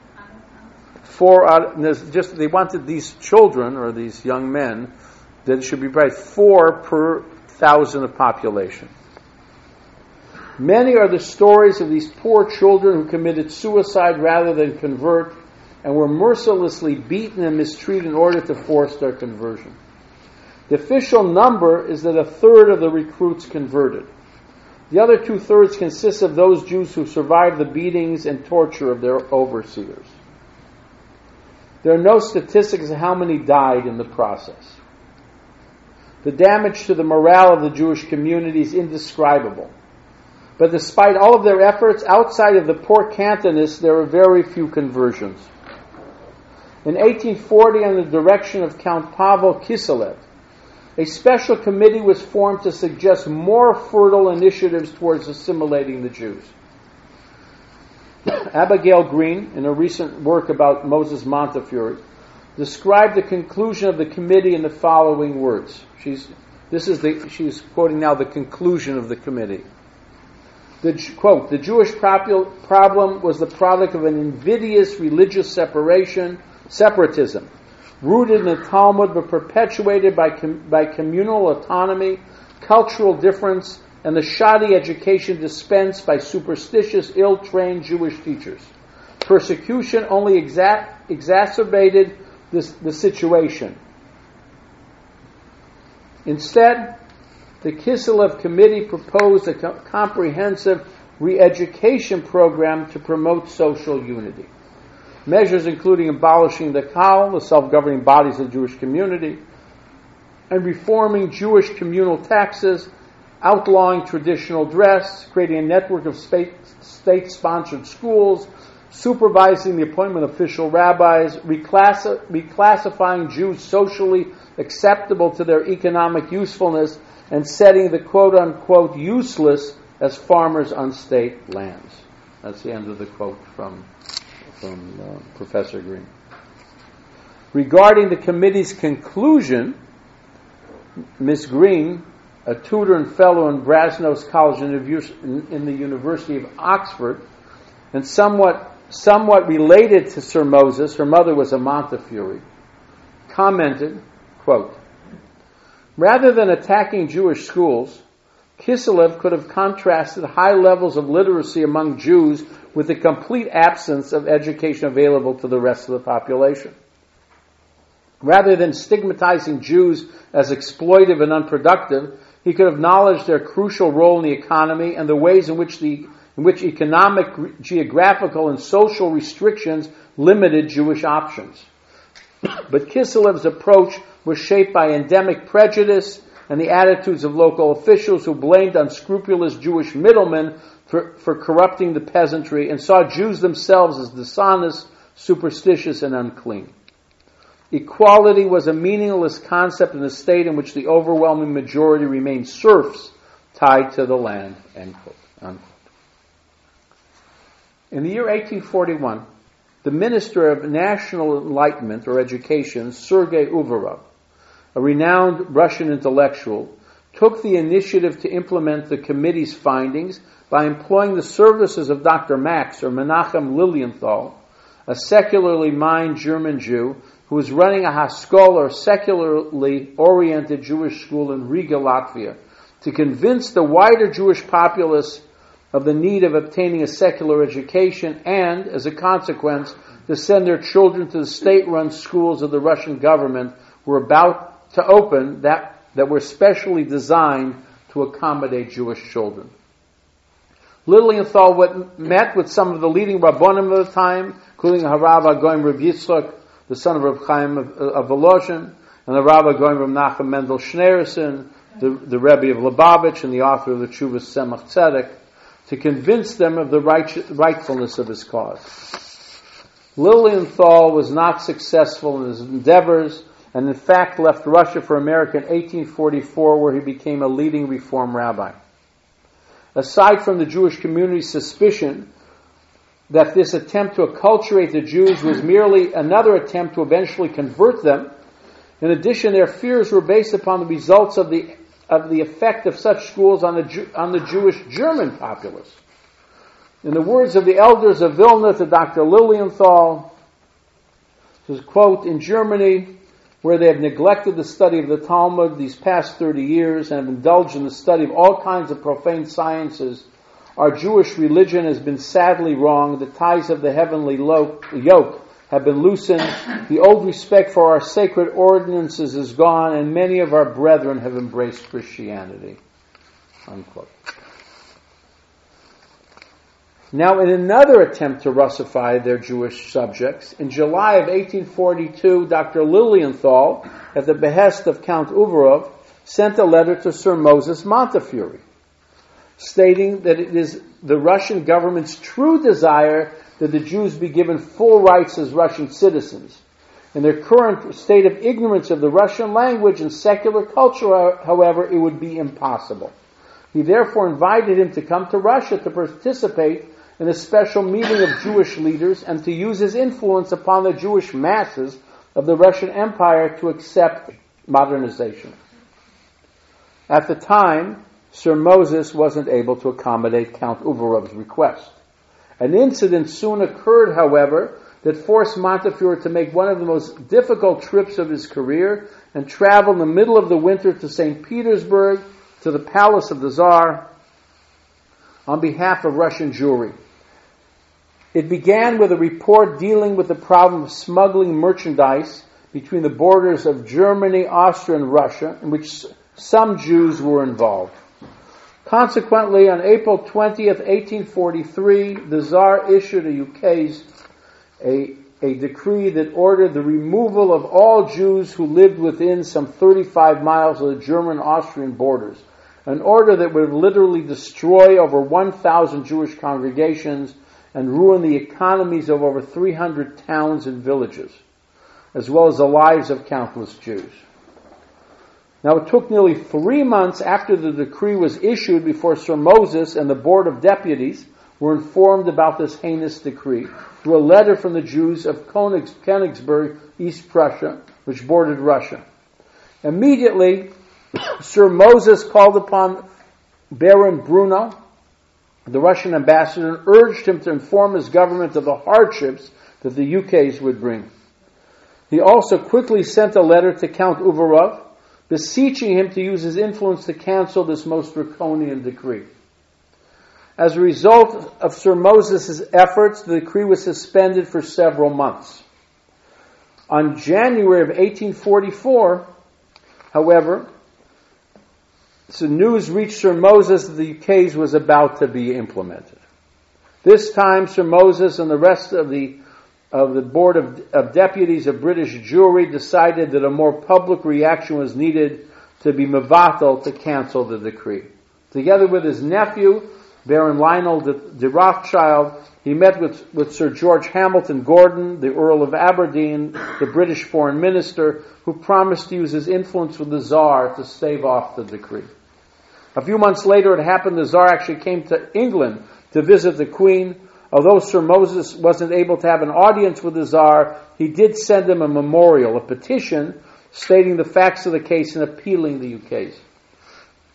they want? They wanted these children, or these young men, that should be bright, 4 per 1,000 of population. Many are the stories of these poor children who committed suicide rather than convert, and were mercilessly beaten and mistreated in order to force their conversion. The official number is that 1/3 of the recruits converted. The other 2/3 consist of those Jews who survived the beatings and torture of their overseers. There are no statistics of how many died in the process. The damage to the morale of the Jewish community is indescribable. But despite all of their efforts, outside of the poor cantonists, there were very few conversions. In 1840, under the direction of Count Pavel Kiselev, a special committee was formed to suggest more fertile initiatives towards assimilating the Jews. Abigail Green, in a recent work about Moses Montefiore, described the conclusion of the committee in the following words. She's quoting now the conclusion of the committee. Quote, "The Jewish problem was the product of an invidious religious separatism, rooted in the Talmud but perpetuated by communal autonomy, cultural difference, and the shoddy education dispensed by superstitious, ill-trained Jewish teachers. Persecution only exacerbated the situation. Instead, the Kiselev Committee proposed a comprehensive re-education program to promote social unity. Measures including abolishing the Kahal, the self-governing bodies of the Jewish community, and reforming Jewish communal taxes, outlawing traditional dress, creating a network of state-sponsored schools, supervising the appointment of official rabbis, reclassifying Jews socially acceptable to their economic usefulness, and setting the quote-unquote useless as farmers on state lands." That's the end of the quote from Professor Green. Regarding the committee's conclusion, Ms. Green, a tutor and fellow in Brasenose College in the University of Oxford, and somewhat related to Sir Moses, her mother was a Montefiore, commented, quote, "Rather than attacking Jewish schools, Kiselev could have contrasted high levels of literacy among Jews with the complete absence of education available to the rest of the population. Rather than stigmatizing Jews as exploitive and unproductive, he could have acknowledged their crucial role in the economy and the ways in which economic, geographical, and social restrictions limited Jewish options. But Kiselev's approach was shaped by endemic prejudice and the attitudes of local officials who blamed unscrupulous Jewish middlemen for corrupting the peasantry and saw Jews themselves as dishonest, superstitious, and unclean. Equality was a meaningless concept in a state in which the overwhelming majority remained serfs tied to the land." End quote, unquote. In the year 1841, the Minister of National Enlightenment or Education, Sergei Uvarov, a renowned Russian intellectual, took the initiative to implement the committee's findings by employing the services of Dr. Max, or Menachem Lilienthal, a secularly minded German Jew who was running a Haskol, or secularly oriented Jewish school in Riga, Latvia, to convince the wider Jewish populace of the need of obtaining a secular education and, as a consequence, to send their children to the state-run schools of the Russian government were about to open that were specially designed to accommodate Jewish children. Lilienthal met with some of the leading Rabbonim of the time, including Harav HaGoyim Reb Yitzchak, the son of Reb Chaim of Volozhin, and the Rav HaGoyim Reb Nachum Mendel Schneerson, the Rebbe of Lubavitch and the author of the Tshuvas Tzemach Tzedek, to convince them of the rightfulness of his cause. Lilienthal was not successful in his endeavors, and in fact left Russia for America in 1844, where he became a leading Reform rabbi. Aside from the Jewish community's suspicion that this attempt to acculturate the Jews was merely another attempt to eventually convert them, in addition, their fears were based upon the results of the effect of such schools on the Jewish German populace. In the words of the elders of Vilna to Dr. Lilienthal, says, quote, "In Germany, where they have neglected the study of the Talmud these past 30 years and have indulged in the study of all kinds of profane sciences, our Jewish religion has been sadly wronged. The ties of the heavenly yoke have been loosened. The old respect for our sacred ordinances is gone, and many of our brethren have embraced Christianity." Unquote. Now, in another attempt to Russify their Jewish subjects, in July of 1842, Dr. Lilienthal, at the behest of Count Uvarov, sent a letter to Sir Moses Montefiore, stating that it is the Russian government's true desire that the Jews be given full rights as Russian citizens. In their current state of ignorance of the Russian language and secular culture, however, it would be impossible. He therefore invited him to come to Russia to participate in a special meeting of Jewish leaders and to use his influence upon the Jewish masses of the Russian Empire to accept modernization. At the time, Sir Moses wasn't able to accommodate Count Uvarov's request. An incident soon occurred, however, that forced Montefiore to make one of the most difficult trips of his career and travel in the middle of the winter to St. Petersburg, to the palace of the Tsar, on behalf of Russian Jewry. It began with a report dealing with the problem of smuggling merchandise between the borders of Germany, Austria, and Russia, in which some Jews were involved. Consequently, on April 20th, 1843, the Tsar issued a decree that ordered the removal of all Jews who lived within some 35 miles of the German-Austrian borders, an order that would literally destroy over 1,000 Jewish congregations and ruin the economies of over 300 towns and villages, as well as the lives of countless Jews. Now, it took nearly 3 months after the decree was issued before Sir Moses and the Board of Deputies were informed about this heinous decree through a letter from the Jews of Königsberg, East Prussia, which bordered Russia. Immediately, Sir Moses called upon Baron Bruno, the Russian ambassador, and urged him to inform his government of the hardships that the UKs would bring. He also quickly sent a letter to Count Uvarov, beseeching him to use his influence to cancel this most draconian decree. As a result of Sir Moses' efforts, the decree was suspended for several months. On January of 1844, however, the news reached Sir Moses that the UKs was about to be implemented. This time, Sir Moses and the rest of the Board of Deputies of British Jewry decided that a more public reaction was needed to be mevatel, to cancel the decree. Together with his nephew, Baron Lionel de Rothschild, he met with Sir George Hamilton Gordon, the Earl of Aberdeen, the British Foreign Minister, who promised to use his influence with the Tsar to stave off the decree. A few months later, it happened the Tsar actually came to England to visit the Queen. Although Sir Moses wasn't able to have an audience with the Tsar, he did send him a memorial, a petition, stating the facts of the case and appealing the UKs.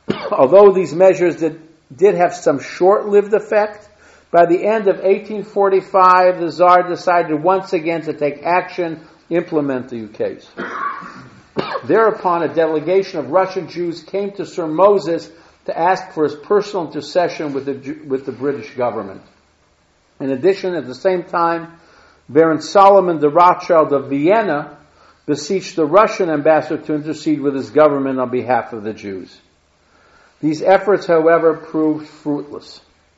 Although these measures did have some short-lived effect, by the end of 1845, the Tsar decided once again to take action, implement the ukase. Thereupon, a delegation of Russian Jews came to Sir Moses to ask for his personal intercession with the British government. In addition, at the same time, Baron Solomon de Rothschild of Vienna beseeched the Russian ambassador to intercede with his government on behalf of the Jews. These efforts, however, proved fruitless.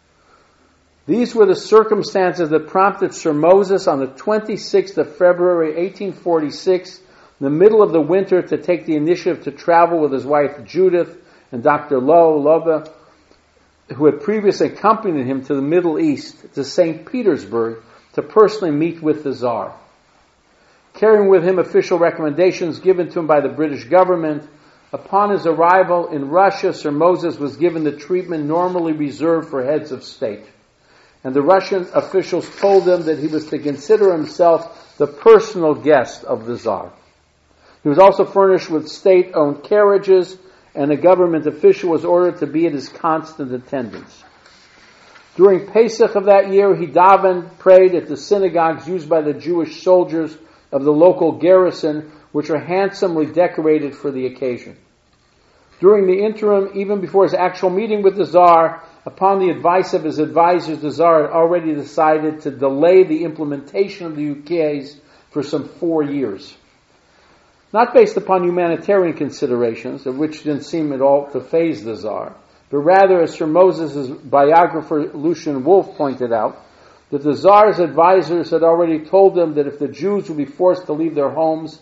These were the circumstances that prompted Sir Moses on the 26th of February 1846, in the middle of the winter, to take the initiative to travel with his wife Judith and Dr. Lobe, who had previously accompanied him to the Middle East, to St. Petersburg, to personally meet with the Tsar. Carrying with him official recommendations given to him by the British government, upon his arrival in Russia, Sir Moses was given the treatment normally reserved for heads of state. And the Russian officials told him that he was to consider himself the personal guest of the Tsar. He was also furnished with state-owned carriages, and a government official was ordered to be at his constant attendance. During Pesach of that year, he davened, prayed at the synagogues used by the Jewish soldiers of the local garrison, which are handsomely decorated for the occasion. During the interim, even before his actual meeting with the Tsar, upon the advice of his advisors, the Tsar had already decided to delay the implementation of the ukase for some 4 years. Not based upon humanitarian considerations, of which didn't seem at all to faze the Tsar, but rather, as Sir Moses' biographer Lucian Wolff pointed out, that the Tsar's advisors had already told him that if the Jews would be forced to leave their homes,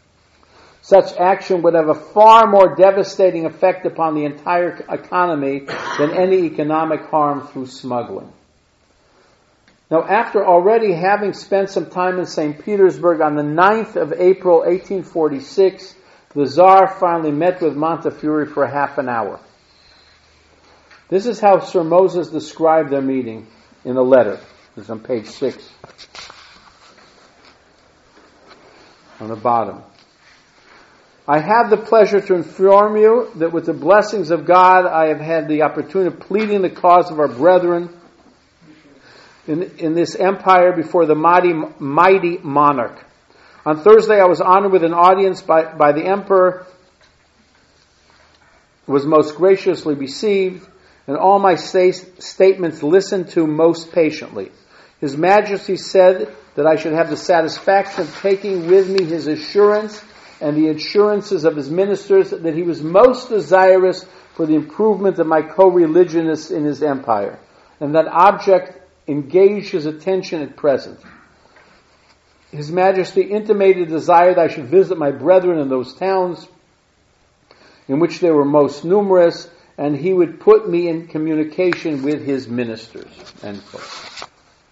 such action would have a far more devastating effect upon the entire economy than any economic harm through smuggling. Now, after already having spent some time in St. Petersburg, on the 9th of April 1846, the Tsar finally met with Montefiore for half an hour. This is how Sir Moses described their meeting in a letter. It's on page 6. On the bottom. I have the pleasure to inform you that with the blessings of God, I have had the opportunity of pleading the cause of our brethren in this empire before the mighty monarch. On Thursday, I was honored with an audience by the emperor, was most graciously received, and all my statements listened to most patiently. His Majesty said that I should have the satisfaction of taking with me his assurance and the assurances of his ministers that he was most desirous for the improvement of my co-religionists in his empire, and that object engaged his attention at present. His Majesty intimated a desire that I should visit my brethren in those towns in which they were most numerous, and he would put me in communication with his ministers. End quote.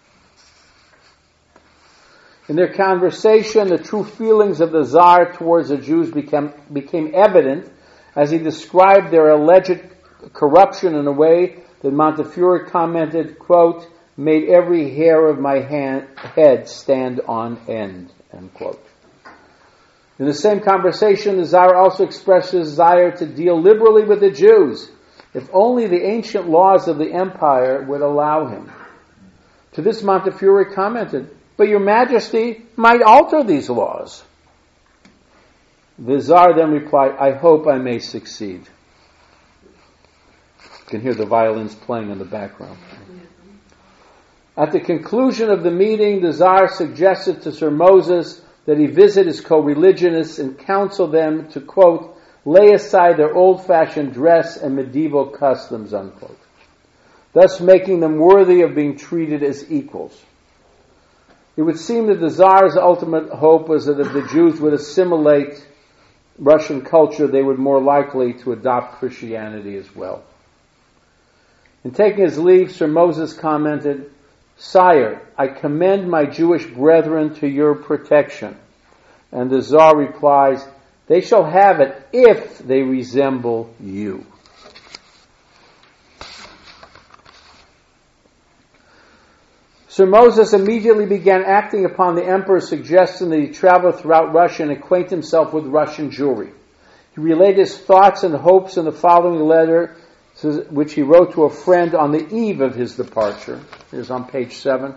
In their conversation, the true feelings of the Tsar towards the Jews became evident as he described their alleged corruption in a way that Montefiore commented, quote, made every hair of my head stand on end, end quote. In the same conversation, the Tsar also expressed his desire to deal liberally with the Jews, if only the ancient laws of the empire would allow him. To this Montefiore commented, but your Majesty might alter these laws. The Tsar then replied, I hope I may succeed. You can hear the violins playing in the background. At the conclusion of the meeting, the Tsar suggested to Sir Moses that he visit his co-religionists and counsel them to, quote, lay aside their old-fashioned dress and medieval customs, unquote, thus making them worthy of being treated as equals. It would seem that the Tsar's ultimate hope was that if the Jews would assimilate Russian culture, they would more likely to adopt Christianity as well. In taking his leave, Sir Moses commented, Sire, I commend my Jewish brethren to your protection. And the Tsar replies, they shall have it if they resemble you. Sir Moses immediately began acting upon the emperor's suggestion that he travel throughout Russia and acquaint himself with Russian Jewry. He relayed his thoughts and hopes in the following letter, which he wrote to a friend on the eve of his departure. It is on page 7.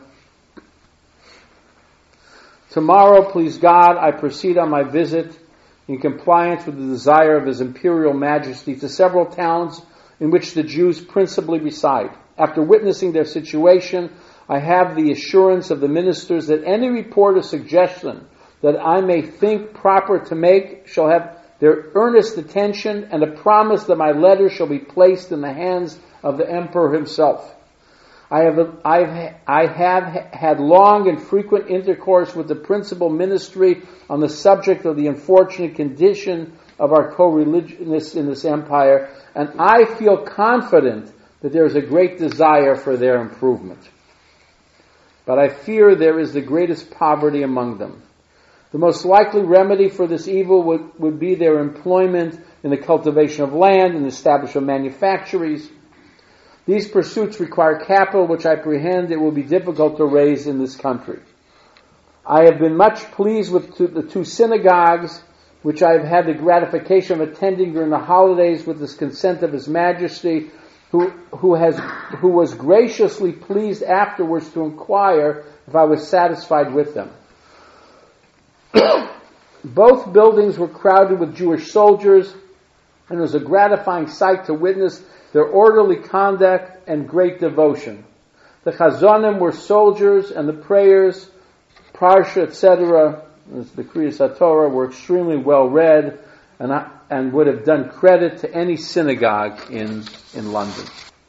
Tomorrow, please God, I proceed on my visit in compliance with the desire of His Imperial Majesty to several towns in which the Jews principally reside. After witnessing their situation, I have the assurance of the ministers that any report or suggestion that I may think proper to make shall have their earnest attention, and a promise that my letter shall be placed in the hands of the Emperor himself. I have had long and frequent intercourse with the principal ministry on the subject of the unfortunate condition of our co-religionists in this empire, and I feel confident that there is a great desire for their improvement. But I fear there is the greatest poverty among them. The most likely remedy for this evil would be their employment in the cultivation of land and establishment of manufactories. These pursuits require capital, which I apprehend it will be difficult to raise in this country. I have been much pleased with the 2 synagogues, which I have had the gratification of attending during the holidays with the consent of His Majesty, who was graciously pleased afterwards to inquire if I was satisfied with them. Both buildings were crowded with Jewish soldiers, and it was a gratifying sight to witness their orderly conduct and great devotion. The chazonim were soldiers, and the prayers, parsha, etc., the Kriyas HaTorah, were extremely well read, and would have done credit to any synagogue in London.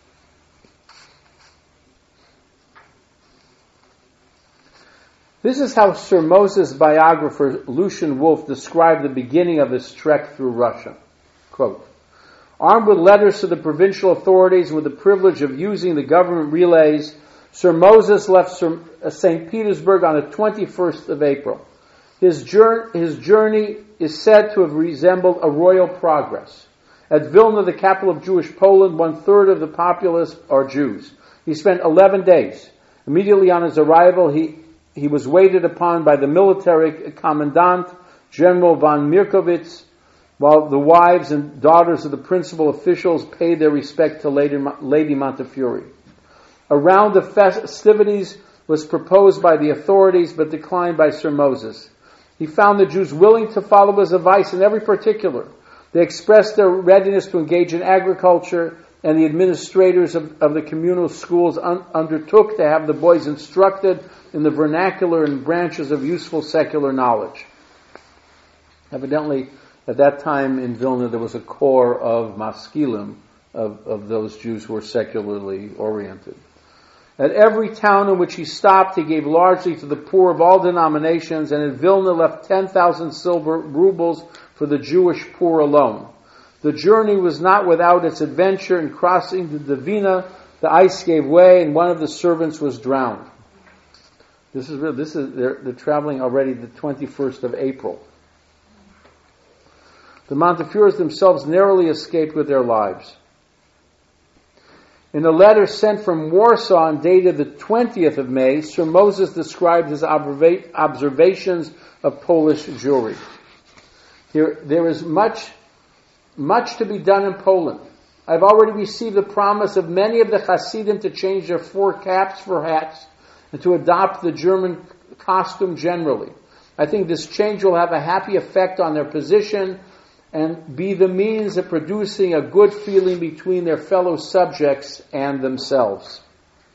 This is how Sir Moses' biographer Lucian Wolff described the beginning of his trek through Russia. Quote, armed with letters to the provincial authorities and with the privilege of using the government relays, Sir Moses left St. Petersburg on the 21st of April. His journey is said to have resembled a royal progress. At Vilna, the capital of Jewish Poland, 1/3 of the populace are Jews. He spent 11 days. Immediately on his arrival, he was waited upon by the military commandant, General von Mirkovitz, while the wives and daughters of the principal officials paid their respect to Lady Montefiore. A round of festivities was proposed by the authorities, but declined by Sir Moses. He found the Jews willing to follow his advice in every particular. They expressed their readiness to engage in agriculture, and the administrators of the communal schools undertook to have the boys instructed in the vernacular and branches of useful secular knowledge. Evidently, at that time in Vilna, there was a core of maskilim, of those Jews who were secularly oriented. At every town in which he stopped, he gave largely to the poor of all denominations, and in Vilna left 10,000 silver rubles for the Jewish poor alone. The journey was not without its adventure. In crossing the Dvina, the ice gave way, and one of the servants was drowned. They're traveling already the 21st of April. The Montefiores themselves narrowly escaped with their lives. In a letter sent from Warsaw and dated the 20th of May, Sir Moses described his observations of Polish Jewry. There is much to be done in Poland. I've already received the promise of many of the Hasidim to change their 4 caps for hats and to adopt the German costume generally. I think this change will have a happy effect on their position and be the means of producing a good feeling between their fellow subjects and themselves.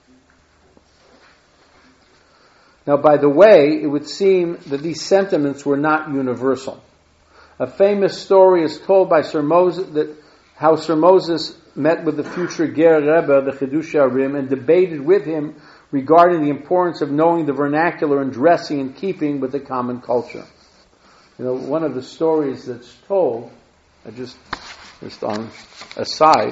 Now, by the way, it would seem that these sentiments were not universal. A famous story is told by Sir Moses how Sir Moses met with the future Ger Rebbe, the Chidushei HaRim, and debated with him regarding the importance of knowing the vernacular and dressing in keeping with the common culture. One of the stories that's told, just on a side,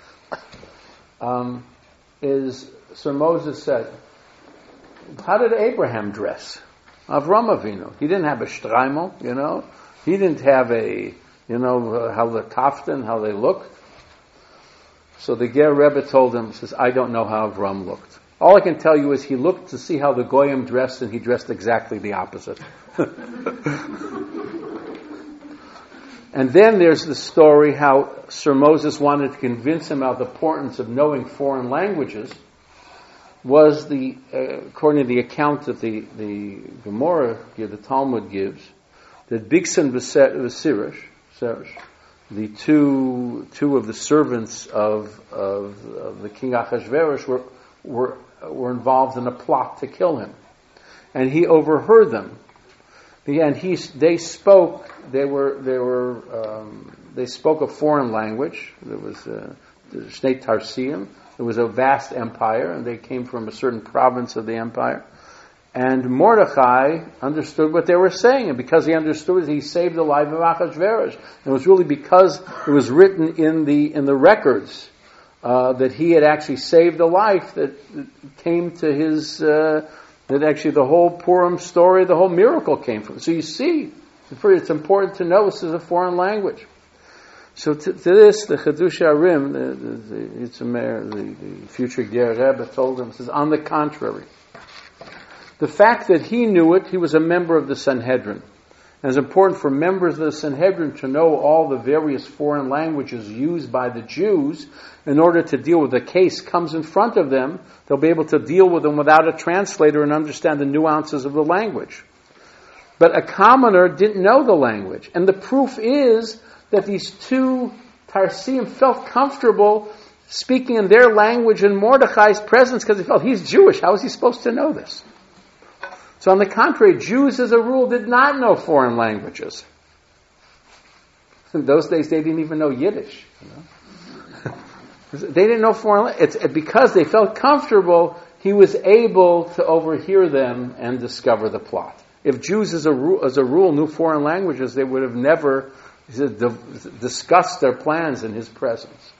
is Sir Moses said, how did Abraham dress? Avram Avinu. He didn't have a shtreimel, He didn't have how the kaftan, how they looked. So the Ger Rebbe told him, says, I don't know how Avram looked. All I can tell you is he looked to see how the Goyim dressed, and he dressed exactly the opposite. And then there's the story how Sir Moses wanted to convince him of the importance of knowing foreign languages. Was according to the account that the Gemara, the Talmud gives, that Bigsan Sirish, the two of the servants of the king Achashverosh were involved in a plot to kill him, and he overheard them. And they spoke a foreign language. There was Shnei Tarsiim. It was a vast empire, and they came from a certain province of the empire. And Mordechai understood what they were saying, and because he understood it, he saved the life of Achashverosh. And it was really because it was written in the records that he had actually saved a life that came to his. That actually the whole Purim story, the whole miracle came from. So you see, it's important to know this is a foreign language. So to this, the Chedush Arim, the future Ger Rebbe told him, says, on the contrary, the fact that he knew it, he was a member of the Sanhedrin. And it's important for members of the Sanhedrin to know all the various foreign languages used by the Jews in order to deal with the case comes in front of them. They'll be able to deal with them without a translator and understand the nuances of the language. But a commoner didn't know the language. And the proof is that these two Tarsiim felt comfortable speaking in their language in Mordechai's presence because they felt he's Jewish. How is he supposed to know this? So on the contrary, Jews as a rule did not know foreign languages. In those days they didn't even know Yiddish. They didn't know foreign language. It's because they felt comfortable, he was able to overhear them and discover the plot. If Jews as a rule knew foreign languages, they would have never discussed their plans in his presence.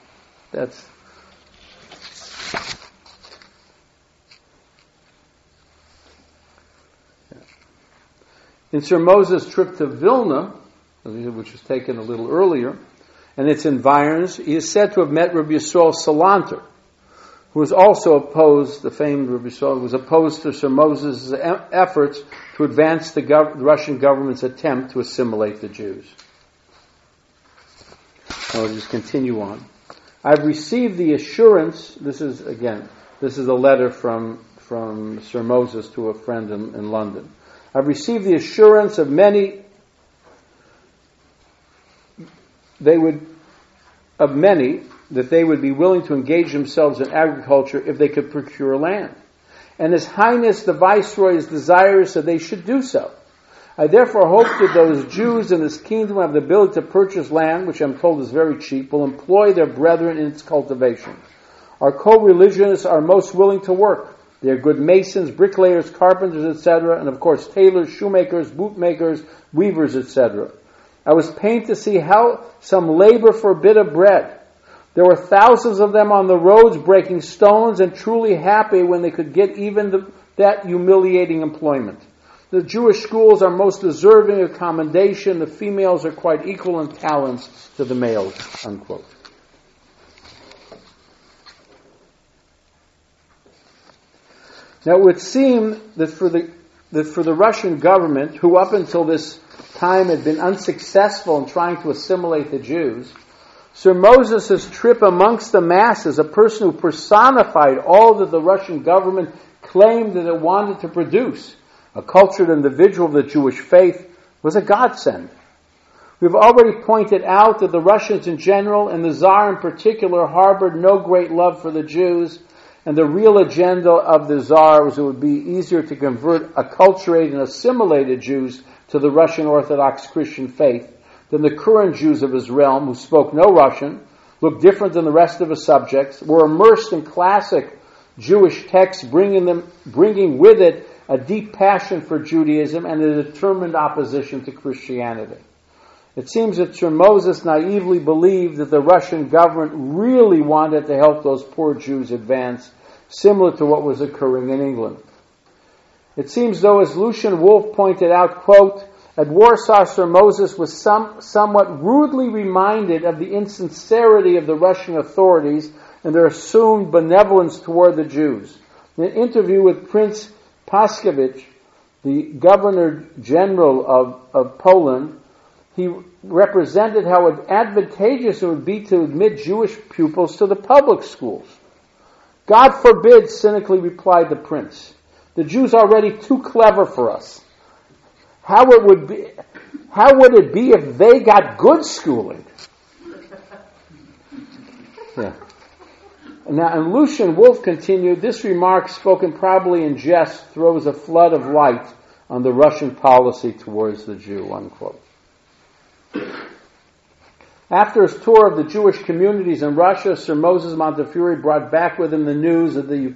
In Sir Moses' trip to Vilna, which was taken a little earlier, and its environs, he is said to have met Rabbi Yisrael Salanter, who was also opposed, the famed Rabbi Yisrael, was opposed to Sir Moses' efforts to advance the Russian government's attempt to assimilate the Jews. I'll just continue on. I've received the assurance, this is a letter from Sir Moses to a friend in London. I've received the assurance of many that they would be willing to engage themselves in agriculture if they could procure land. And His Highness the Viceroy is desirous that they should do so. I therefore hope that those Jews in this kingdom who have the ability to purchase land, which I'm told is very cheap, will employ their brethren in its cultivation. Our co-religionists are most willing to work. They are good masons, bricklayers, carpenters, etc., and of course tailors, shoemakers, bootmakers, weavers, etc. I was pained to see how some labor for a bit of bread. There were thousands of them on the roads breaking stones and truly happy when they could get even that humiliating employment. The Jewish schools are most deserving of commendation. The females are quite equal in talents to the males, unquote. Now it would seem that for the Russian government, who up until this time had been unsuccessful in trying to assimilate the Jews, Sir Moses' trip amongst the masses, a person who personified all that the Russian government claimed that it wanted to produce, a cultured individual of the Jewish faith, was a godsend. We've already pointed out that the Russians in general, and the Tsar in particular, harbored no great love for the Jews, and the real agenda of the Tsar was it would be easier to convert acculturated and assimilated Jews to the Russian Orthodox Christian faith than the current Jews of his realm, who spoke no Russian, looked different than the rest of his subjects, were immersed in classic Jewish texts, bringing with it a deep passion for Judaism and a determined opposition to Christianity. It seems that Sir Moses naively believed that the Russian government really wanted to help those poor Jews advance, similar to what was occurring in England. It seems, though, as Lucian Wolff pointed out, quote, at Warsaw, Sir Moses was somewhat rudely reminded of the insincerity of the Russian authorities and their assumed benevolence toward the Jews. In an interview with Prince Paskevich, the Governor General of Poland, he represented how advantageous it would be to admit Jewish pupils to the public schools. God forbid, cynically replied the prince. The Jews are already too clever for us. How would it be if they got good schooling? Yeah. Now, and Lucian Wolff continued, this remark, spoken probably in jest, throws a flood of light on the Russian policy towards the Jew, unquote. After his tour of the Jewish communities in Russia, Sir Moses Montefiore brought back with him the news that the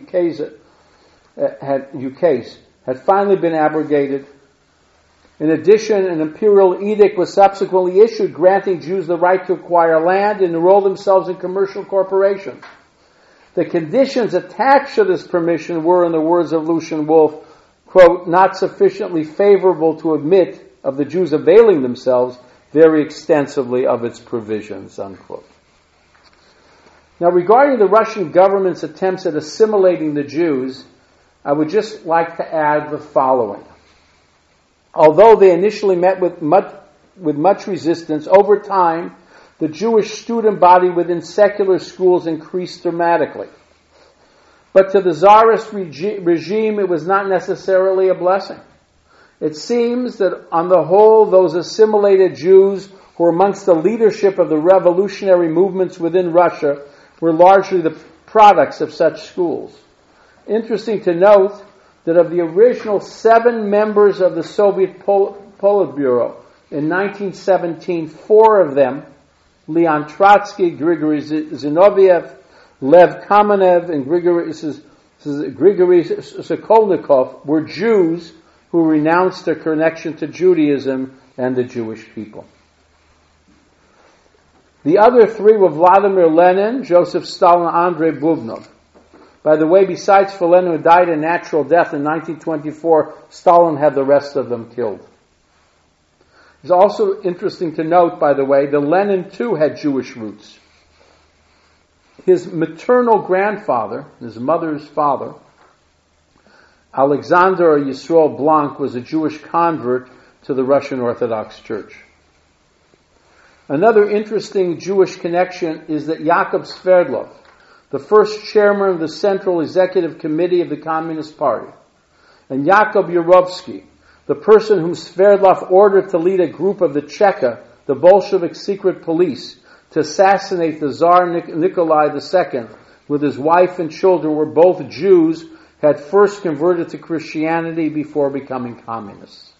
ukase had finally been abrogated. In addition, an imperial edict was subsequently issued granting Jews the right to acquire land and enroll themselves in commercial corporations. The conditions attached to this permission were, in the words of Lucian Wolff, quote, not sufficiently favorable to admit of the Jews availing themselves very extensively of its provisions, unquote. Now, regarding the Russian government's attempts at assimilating the Jews, I would just like to add the following. Although they initially met with much resistance, over time, the Jewish student body within secular schools increased dramatically. But to the Tsarist regime, it was not necessarily a blessing. It seems that on the whole, those assimilated Jews who were amongst the leadership of the revolutionary movements within Russia were largely the products of such schools. Interesting to note that of the original 7 members of the Soviet Politburo in 1917, 4 of them, Leon Trotsky, Grigory Zinoviev, Lev Kamenev, and Grigory Sokolnikov, were Jews who renounced their connection to Judaism and the Jewish people. The other 3 were Vladimir Lenin, Joseph Stalin, and Andrei Bubnov. By the way, besides for Lenin, who died a natural death in 1924, Stalin had the rest of them killed. It's also interesting to note, by the way, that Lenin too had Jewish roots. His maternal grandfather, his mother's father, Alexander Yisroel Blanc, was a Jewish convert to the Russian Orthodox Church. Another interesting Jewish connection is that Yakov Sverdlov, the first chairman of the Central Executive Committee of the Communist Party, and Yakov Yurovsky, the person whom Sverdlov ordered to lead a group of the Cheka, the Bolshevik secret police, to assassinate the Tsar Nikolai II with his wife and children, were both Jews, had first converted to Christianity before becoming communists.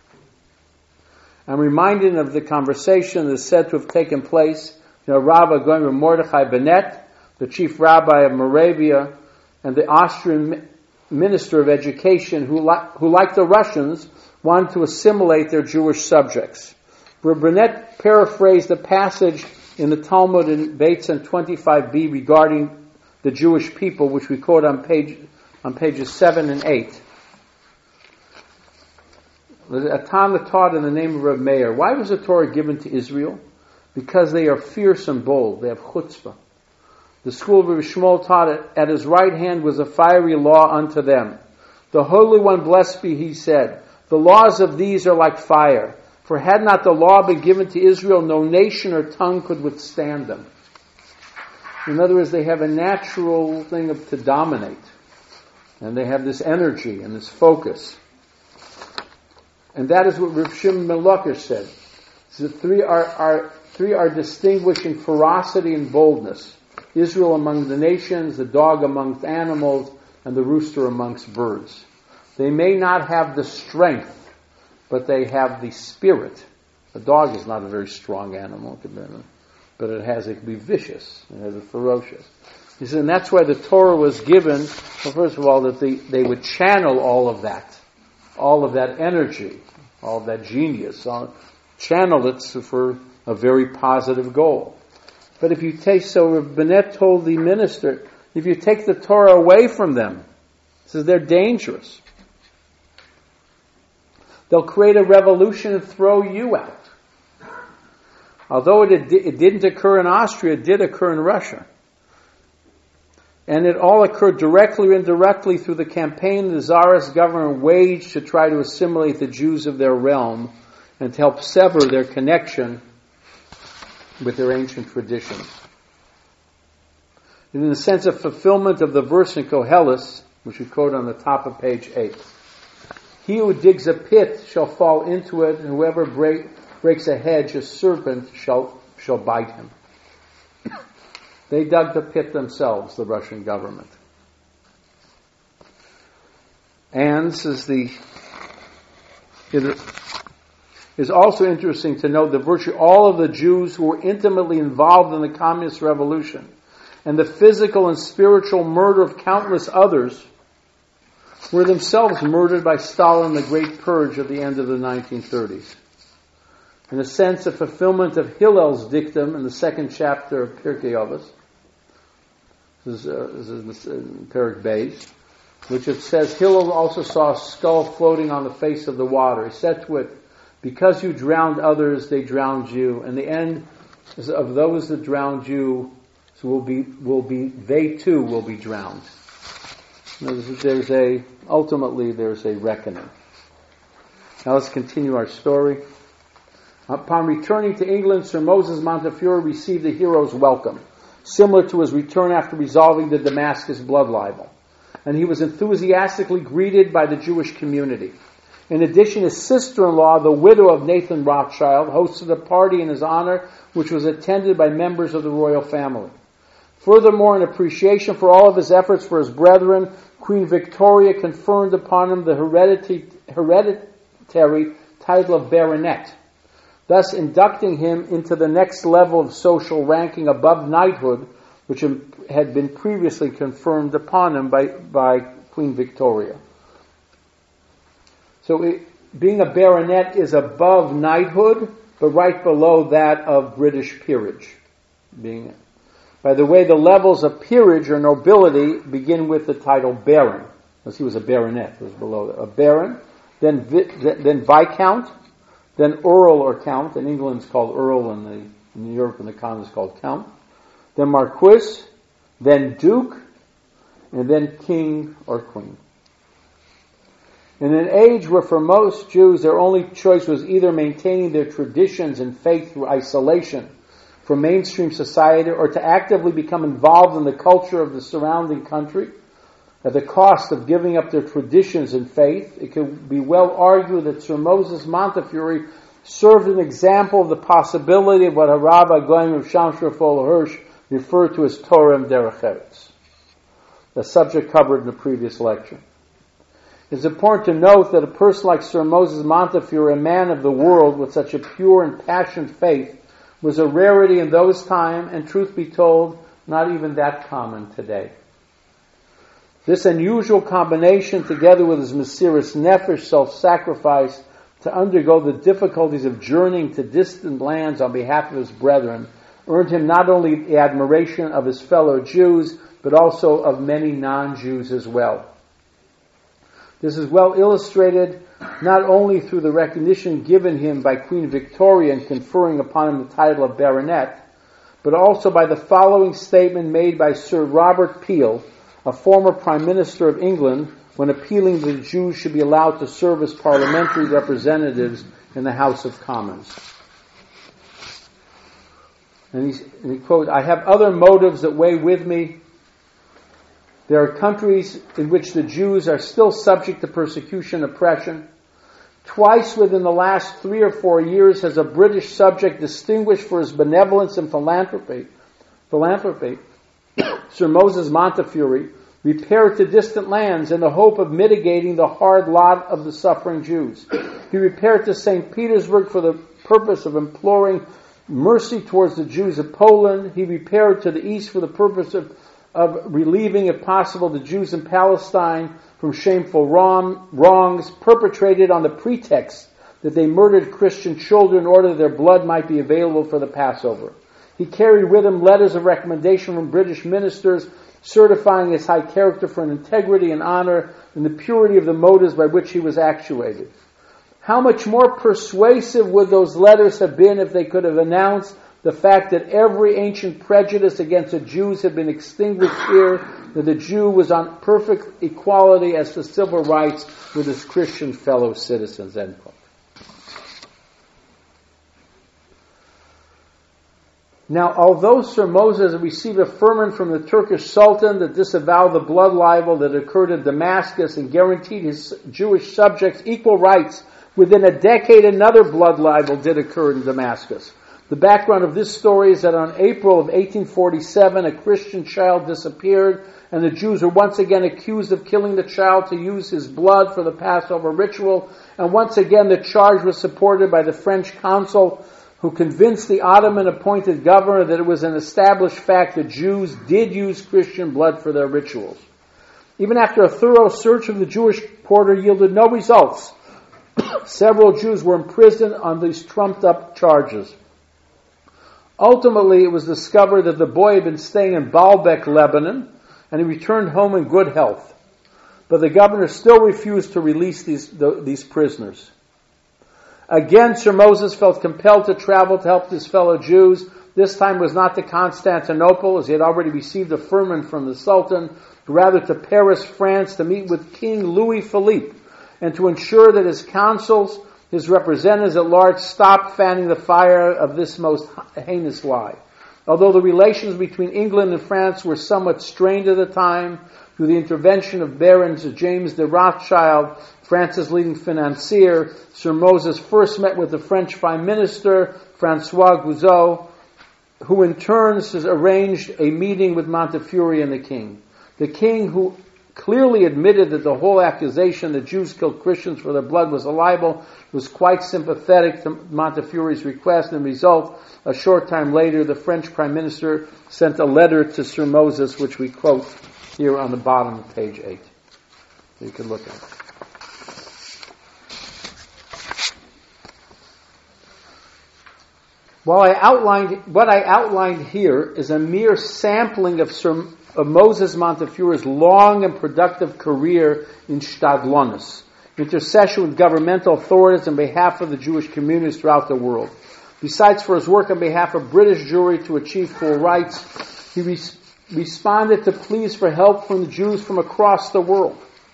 I'm reminded of the conversation that is said to have taken place in Rav Gomer Mordechai Bennett, the chief rabbi of Moravia, and the Austrian minister of education, who like the Russians, wanted to assimilate their Jewish subjects. Bennett paraphrased a passage in the Talmud in Beitzan 25b regarding the Jewish people, which we quote on pages 7 and 8. A Tana taught in the name of Reb Meir. Why was the Torah given to Israel? Because they are fierce and bold. They have chutzpah. The school of Reb Shmuel taught it, at his right hand was a fiery law unto them. The Holy One, blessed be he, said, the laws of these are like fire. For had not the law been given to Israel, no nation or tongue could withstand them. In other words, they have a natural thing to dominate. And they have this energy and this focus. And that is what Rav Shimon ben Lakish said. The 3 are distinguished in ferocity and boldness. Israel among the nations, the dog amongst animals, and the rooster amongst birds. They may not have the strength, but they have the spirit. A dog is not a very strong animal, but it can be vicious, it has a ferocious. He said, and that's why the Torah was given, well, first of all, that they would channel all of that energy, all of that genius, channel it for a very positive goal. But if you take, so Bennett told the minister, if you take the Torah away from them, he says they're dangerous. They'll create a revolution and throw you out. Although it didn't occur in Austria, it did occur in Russia. And it all occurred directly or indirectly through the campaign the Tsarist government waged to try to assimilate the Jews of their realm and to help sever their connection with their ancient traditions. And in the sense of fulfillment of the verse in Koheles, which we quote on the top of page 8, he who digs a pit shall fall into it, and whoever breaks a hedge, a serpent shall bite him. They dug the pit themselves, the Russian government. And it is also interesting to note that virtually all of the Jews who were intimately involved in the communist revolution and the physical and spiritual murder of countless others were themselves murdered by Stalin in the Great Purge at the end of the 1930s. In a sense, a fulfillment of Hillel's dictum in the second chapter of Pirkei Avos, this is in Perek Beis, which it says, Hillel also saw a skull floating on the face of the water. He said to it, because you drowned others, they drowned you. And the end of those that drowned you will be they too will be drowned. Ultimately there's a reckoning. Now let's continue our story. Upon returning to England, Sir Moses Montefiore received a hero's welcome, similar to his return after resolving the Damascus blood libel. And he was enthusiastically greeted by the Jewish community. In addition, his sister-in-law, the widow of Nathan Rothschild, hosted a party in his honor, which was attended by members of the royal family. Furthermore, in appreciation for all of his efforts for his brethren, Queen Victoria conferred upon him the hereditary title of baronet, thus inducting him into the next level of social ranking above knighthood, which had been previously confirmed upon him by Queen Victoria. So being a baronet is above knighthood, but right below that of British peerage. By the way, the levels of peerage or nobility begin with the title baron, because he was a baronet, it was below that. A baron, then viscount, then earl or count. In England it's called earl, and in Europe and the continent it's called count. Then marquis, then duke, and then king or queen. In an age where for most Jews their only choice was either maintaining their traditions and faith through isolation from mainstream society or to actively become involved in the culture of the surrounding country at the cost of giving up their traditions and faith, it could be well argued that Sir Moses Montefiore served an example of the possibility of what Harav Aglaim of Shamshir Hirsch referred to as Torah Derech Eretz, the subject covered in the previous lecture. It's important to note that a person like Sir Moses Montefiore, a man of the world with such a pure and passionate faith, was a rarity in those times, and truth be told, not even that common today. This unusual combination, together with his Mesiras Nefesh self-sacrifice to undergo the difficulties of journeying to distant lands on behalf of his brethren, earned him not only the admiration of his fellow Jews, but also of many non-Jews as well. This is well illustrated not only through the recognition given him by Queen Victoria in conferring upon him the title of baronet, but also by the following statement made by Sir Robert Peel, a former Prime Minister of England, when appealing that the Jews should be allowed to serve as parliamentary representatives in the House of Commons. And he quotes, I have other motives that weigh with me. There are countries in which the Jews are still subject to persecution and oppression. Twice within the last 3 or 4 years has a British subject distinguished for his benevolence and philanthropy, Sir Moses Montefiore, repaired to distant lands in the hope of mitigating the hard lot of the suffering Jews. He repaired to St. Petersburg for the purpose of imploring mercy towards the Jews of Poland. He repaired to the east for the purpose of relieving, if possible, the Jews in Palestine from shameful wrongs perpetrated on the pretext that they murdered Christian children in order that their blood might be available for the Passover. He carried with him letters of recommendation from British ministers certifying his high character for an integrity and honor and the purity of the motives by which he was actuated. How much more persuasive would those letters have been if they could have announced the fact that every ancient prejudice against the Jews had been extinguished here, that the Jew was on perfect equality as to civil rights with his Christian fellow citizens, end quote. Now, although Sir Moses received a firman from the Turkish Sultan that disavowed the blood libel that occurred in Damascus and guaranteed his Jewish subjects equal rights, within a decade another blood libel did occur in Damascus. The background of this story is that on April of 1847, a Christian child disappeared, and the Jews were once again accused of killing the child to use his blood for the Passover ritual, and once again the charge was supported by the French consul, who convinced the Ottoman-appointed governor that it was an established fact that Jews did use Christian blood for their rituals. Even after a thorough search of the Jewish quarter yielded no results, several Jews were imprisoned on these trumped-up charges. Ultimately, it was discovered that the boy had been staying in Baalbek, Lebanon, and he returned home in good health. But the governor still refused to release these prisoners. Again, Sir Moses felt compelled to travel to help his fellow Jews. This time was not to Constantinople, as he had already received a firman from the Sultan, but rather to Paris, France, to meet with King Louis Philippe, and to ensure that his consuls, his representatives at large, stopped fanning the fire of this most heinous lie. Although the relations between England and France were somewhat strained at the time, through the intervention of Barons James de Rothschild, France's leading financier, Sir Moses first met with the French Prime Minister, Francois Gouzot, who in turn arranged a meeting with Montefiore and the king. The king, who clearly admitted that the whole accusation that Jews killed Christians for their blood was a libel, was quite sympathetic to Montefiore's request, and result, a short time later, the French Prime Minister sent a letter to Sir Moses, which we quote here on the bottom of page 8. You can look at it. What I outlined here is a mere sampling of Moses Montefiore's long and productive career in Stadlonis, intercession with governmental authorities on behalf of the Jewish communities throughout the world. Besides for his work on behalf of British Jewry to achieve full rights, he responded to pleas for help from the Jews from across the world.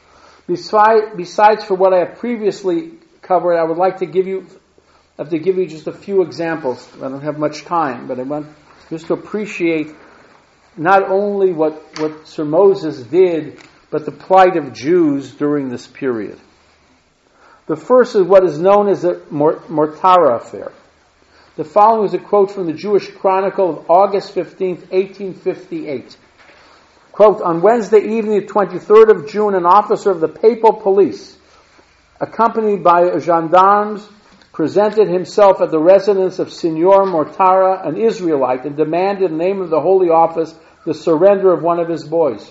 Besides for what I have previously covered, I would like to give you just a few examples. I don't have much time, but I want just to appreciate not only what Sir Moses did, but the plight of Jews during this period. The first is what is known as the Mortara affair. The following is a quote from the Jewish Chronicle of August 15, 1858. Quote, on Wednesday evening, the 23rd of June, an officer of the papal police, accompanied by gendarmes, presented himself at the residence of Signor Mortara, an Israelite, and demanded in the name of the Holy Office the surrender of one of his boys.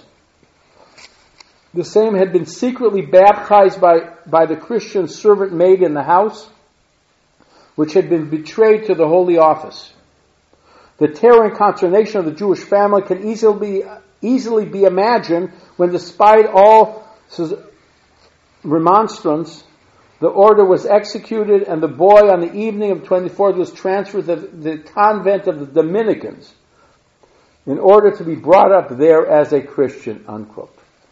The same had been secretly baptized by the Christian servant maid in the house, which had been betrayed to the Holy Office. The terror and consternation of the Jewish family can easily be imagined when, despite all remonstrance, the order was executed, and the boy on the evening of 24th was transferred to the convent of the Dominicans in order to be brought up there as a Christian, unquote.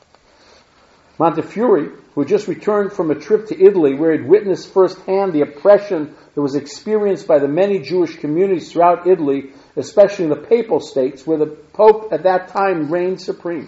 Montefiore, who had just returned from a trip to Italy where he had witnessed firsthand the oppression that was experienced by the many Jewish communities throughout Italy, especially in the Papal States, where the Pope at that time reigned supreme.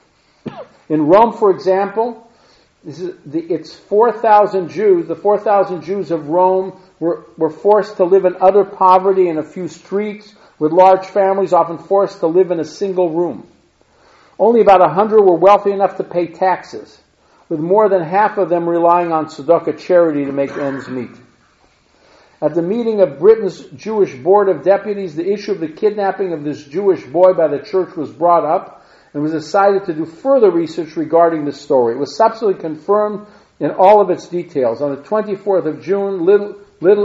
In Rome, for example, it's 4,000 Jews. The 4,000 Jews of Rome were forced to live in utter poverty in a few streets, with large families often forced to live in a single room. Only about 100 were wealthy enough to pay taxes, with more than half of them relying on tzedakah charity to make ends meet. At the meeting of Britain's Jewish Board of Deputies, the issue of the kidnapping of this Jewish boy by the church was brought up, and was decided to do further research regarding the story. It was subsequently confirmed in all of its details. On the 24th of June, little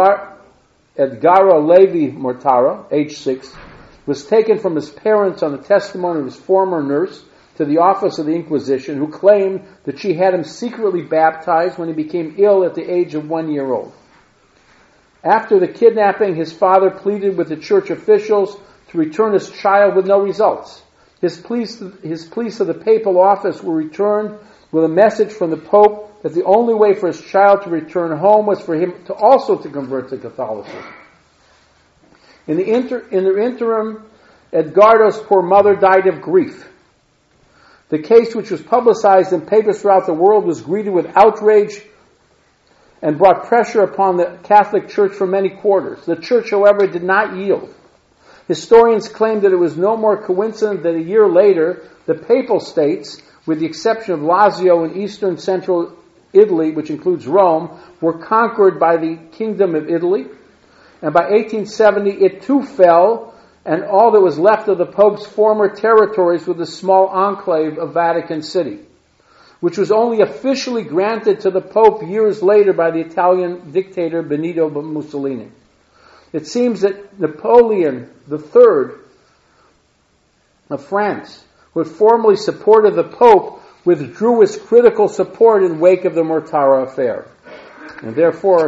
Edgaro Levi Mortara, age 6, was taken from his parents on the testimony of his former nurse to the office of the Inquisition, who claimed that she had him secretly baptized when he became ill at the age of 1 year old. After the kidnapping, his father pleaded with the church officials to return his child with no results. His pleas to the papal office were returned with a message from the Pope that the only way for his child to return home was for him to also convert to Catholicism. In the interim, Edgardo's poor mother died of grief. The case, which was publicized in papers throughout the world, was greeted with outrage and brought pressure upon the Catholic Church from many quarters. The Church, however, did not yield. Historians claim that it was no more coincident that a year later, the Papal States, with the exception of Lazio in eastern central Italy, which includes Rome, were conquered by the Kingdom of Italy. And by 1870, it too fell, and all that was left of the Pope's former territories was the small enclave of Vatican City, which was only officially granted to the Pope years later by the Italian dictator Benito Mussolini. It seems that Napoleon III of France, who had formerly supported the Pope, withdrew his critical support in wake of the Mortara affair. And therefore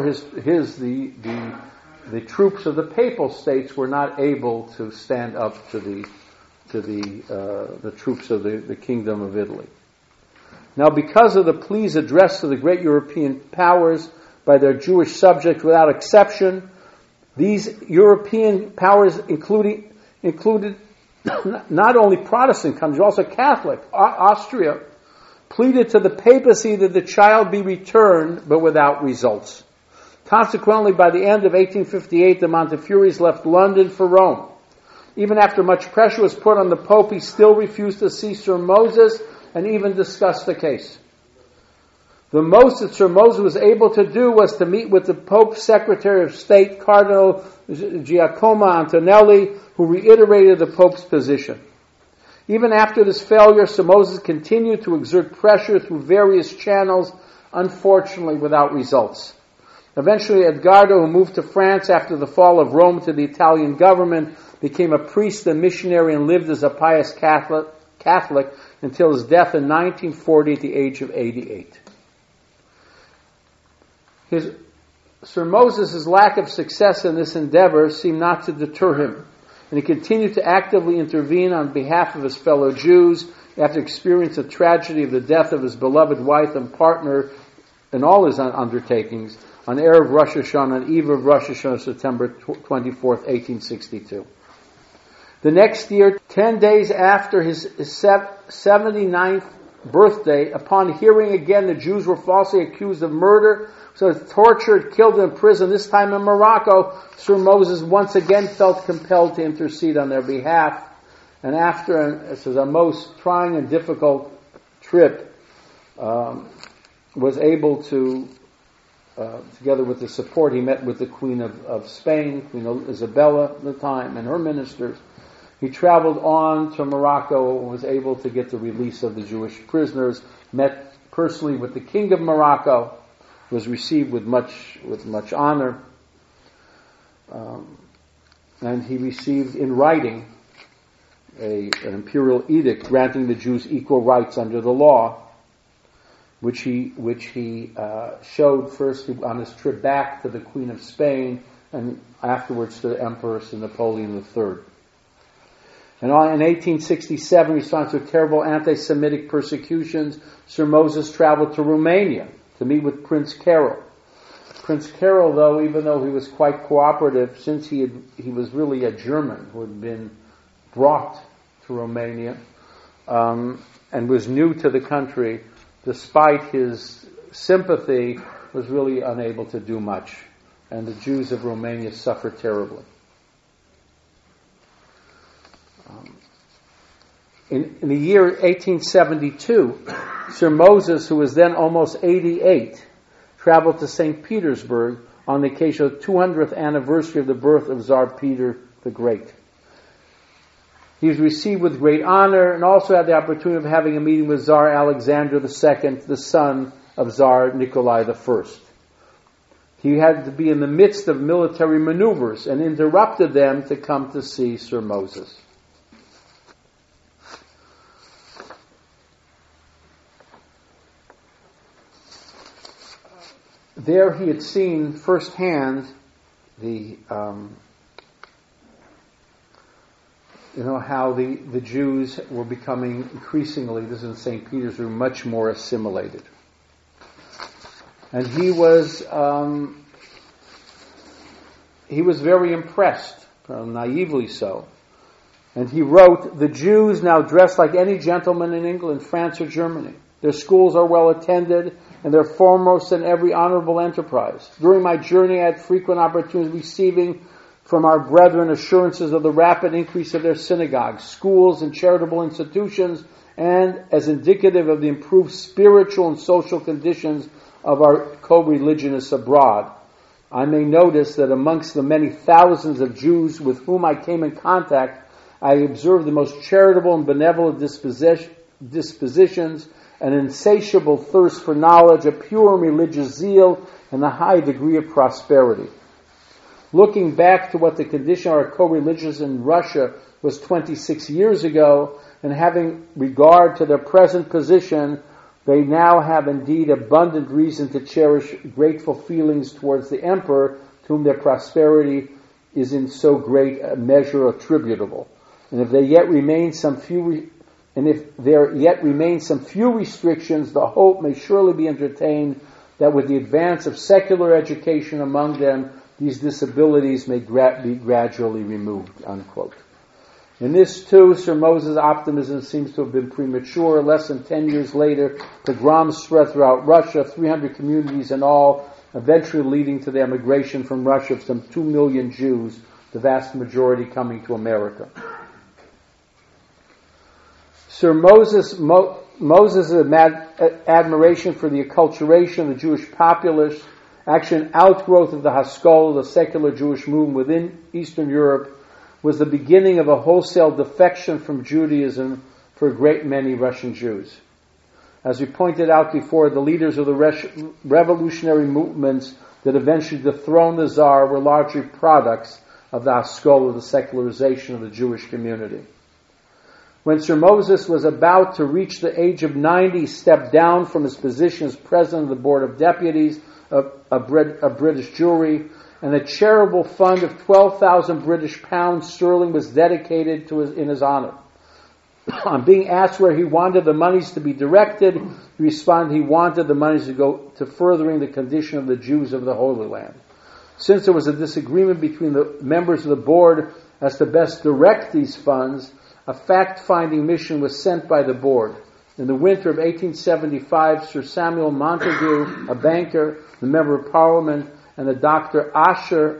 the troops of the Papal States were not able to stand up to the troops of the Kingdom of Italy. Now, because of the pleas addressed to the great European powers by their Jewish subjects without exception, these European powers included not only Protestant countries, also Catholic. Austria pleaded to the papacy that the child be returned, but without results. Consequently, by the end of 1858, the Montefiores left London for Rome. Even after much pressure was put on the Pope, he still refused to see Sir Moses and even discuss the case. The most that Sir Moses was able to do was to meet with the Pope's Secretary of State, Cardinal Giacomo Antonelli, who reiterated the Pope's position. Even after this failure, Sir Moses continued to exert pressure through various channels, unfortunately without results. Eventually, Edgardo, who moved to France after the fall of Rome to the Italian government, became a priest and missionary and lived as a pious Catholic until his death in 1940 at the age of 88. Sir Moses' lack of success in this endeavor seemed not to deter him, and he continued to actively intervene on behalf of his fellow Jews after experiencing the tragedy of the death of his beloved wife and partner in all his undertakings on Erev Rosh Hashanah, on eve of Rosh Hashanah, September 24th, 1862. The next year, 10 days after his 79th birthday, upon hearing again the Jews were falsely accused of murder, so tortured, killed in prison, this time in Morocco, Sir Moses once again felt compelled to intercede on their behalf. And after a most trying and difficult trip, was able to, together with the support, he met with the Queen of Spain, Queen Isabella at the time, and her ministers. He traveled on to Morocco and was able to get the release of the Jewish prisoners, met personally with the King of Morocco, was received with much honor, and he received in writing an imperial edict granting the Jews equal rights under the law, which he showed first on his trip back to the Queen of Spain and afterwards to the Emperor Napoleon III. And in 1867, in response to terrible anti-Semitic persecutions, Sir Moses traveled to Romania to meet with Prince Carol. Prince Carol, though, even though he was quite cooperative, since he was really a German who had been brought to Romania and was new to the country, despite his sympathy, was really unable to do much. And the Jews of Romania suffered terribly. In the year 1872, Sir Moses, who was then almost 88, traveled to St. Petersburg on the occasion of the 200th anniversary of the birth of Tsar Peter the Great. He was received with great honor and also had the opportunity of having a meeting with Tsar Alexander II, the son of Tsar Nikolai I. He had to be in the midst of military maneuvers and interrupted them to come to see Sir Moses. There he had seen firsthand how the Jews were becoming increasingly, this is in St. Petersburg, much more assimilated. And he was very impressed naively so. And he wrote, "The Jews now dress like any gentleman in England, France, or Germany. Their schools are well attended, and they're foremost in every honorable enterprise. During my journey, I had frequent opportunities receiving from our brethren assurances of the rapid increase of their synagogues, schools, and charitable institutions, and as indicative of the improved spiritual and social conditions of our co-religionists abroad. I may notice that amongst the many thousands of Jews with whom I came in contact, I observed the most charitable and benevolent dispositions, an insatiable thirst for knowledge, a pure and religious zeal, and a high degree of prosperity. Looking back to what the condition of our co-religious in Russia was 26 years ago, and having regard to their present position, they now have indeed abundant reason to cherish grateful feelings towards the emperor, to whom their prosperity is in so great a measure attributable. And if there yet remain some few restrictions, the hope may surely be entertained that with the advance of secular education among them, these disabilities may be gradually removed," unquote. In this too, Sir Moses' optimism seems to have been premature. Less than 10 years later, pogroms spread throughout Russia, 300 communities in all, eventually leading to the emigration from Russia of some 2 million Jews, the vast majority coming to America. Sir Moses' admiration for the acculturation of the Jewish populace, actually an outgrowth of the Haskalah, the secular Jewish movement within Eastern Europe, was the beginning of a wholesale defection from Judaism for a great many Russian Jews. As we pointed out before, the leaders of the revolutionary movements that eventually dethroned the Tsar were largely products of the Haskalah, the secularization of the Jewish community. When Sir Moses was about to reach the age of 90, he stepped down from his position as president of the Board of Deputies of British Jewry, and a charitable fund of 12,000 British pounds sterling was dedicated in his honor. On being asked where he wanted the monies to be directed, he responded he wanted the monies to go to furthering the condition of the Jews of the Holy Land. Since there was a disagreement between the members of the board as to best direct these funds, a fact-finding mission was sent by the board. In the winter of 1875, Sir Samuel Montagu, a banker, the member of Parliament, and the Dr. Usher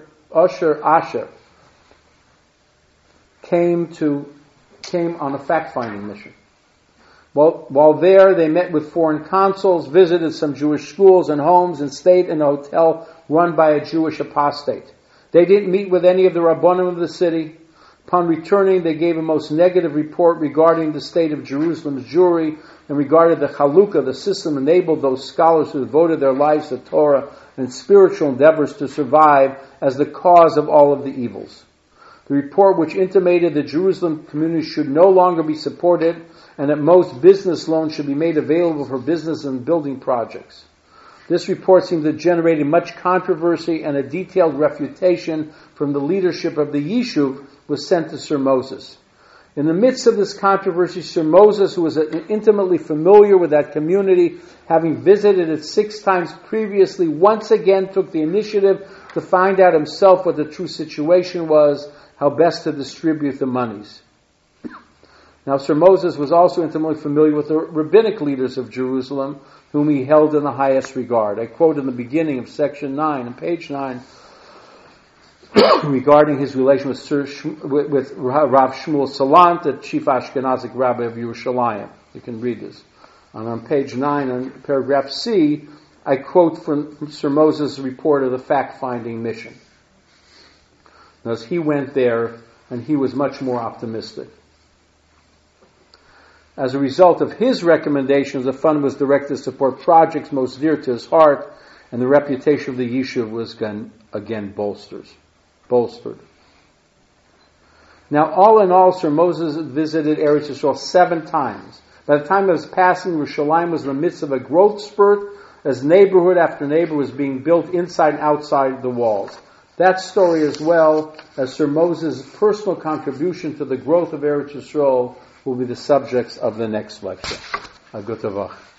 came on a fact-finding mission. While there, they met with foreign consuls, visited some Jewish schools and homes, and stayed in a hotel run by a Jewish apostate. They didn't meet with any of the Rabbanim of the city. Upon returning, they gave a most negative report regarding the state of Jerusalem's Jewry and regarded the Chalukah, the system enabled those scholars who devoted their lives to Torah and spiritual endeavors to survive, as the cause of all of the evils. The report, which intimated the Jerusalem community should no longer be supported and that most business loans should be made available for business and building projects. This report seemed to have generated much controversy, and a detailed refutation from the leadership of the Yishuv was sent to Sir Moses. In the midst of this controversy, Sir Moses, who was intimately familiar with that community, having visited it 6 times previously, once again took the initiative to find out himself what the true situation was, how best to distribute the monies. Now, Sir Moses was also intimately familiar with the rabbinic leaders of Jerusalem, whom he held in the highest regard. I quote in the beginning of section 9, on page 9, regarding his relation with Rav Shmuel Salant, the chief Ashkenazic rabbi of Yerushalayim. You can read this. And on page 9, on paragraph C, I quote from Sir Moses' report of the fact-finding mission. As he went there, and he was much more optimistic. As a result of his recommendations, the fund was directed to support projects most dear to his heart, and the reputation of the Yishuv was again bolstered. Now, all in all, Sir Moses visited Eretz Yisrael 7 times. By the time of his passing, Yerushalayim was in the midst of a growth spurt, as neighborhood after neighborhood was being built inside and outside the walls. That story, as well as Sir Moses' personal contribution to the growth of Eretz Yisrael, will be the subjects of the next lecture. Agutavach.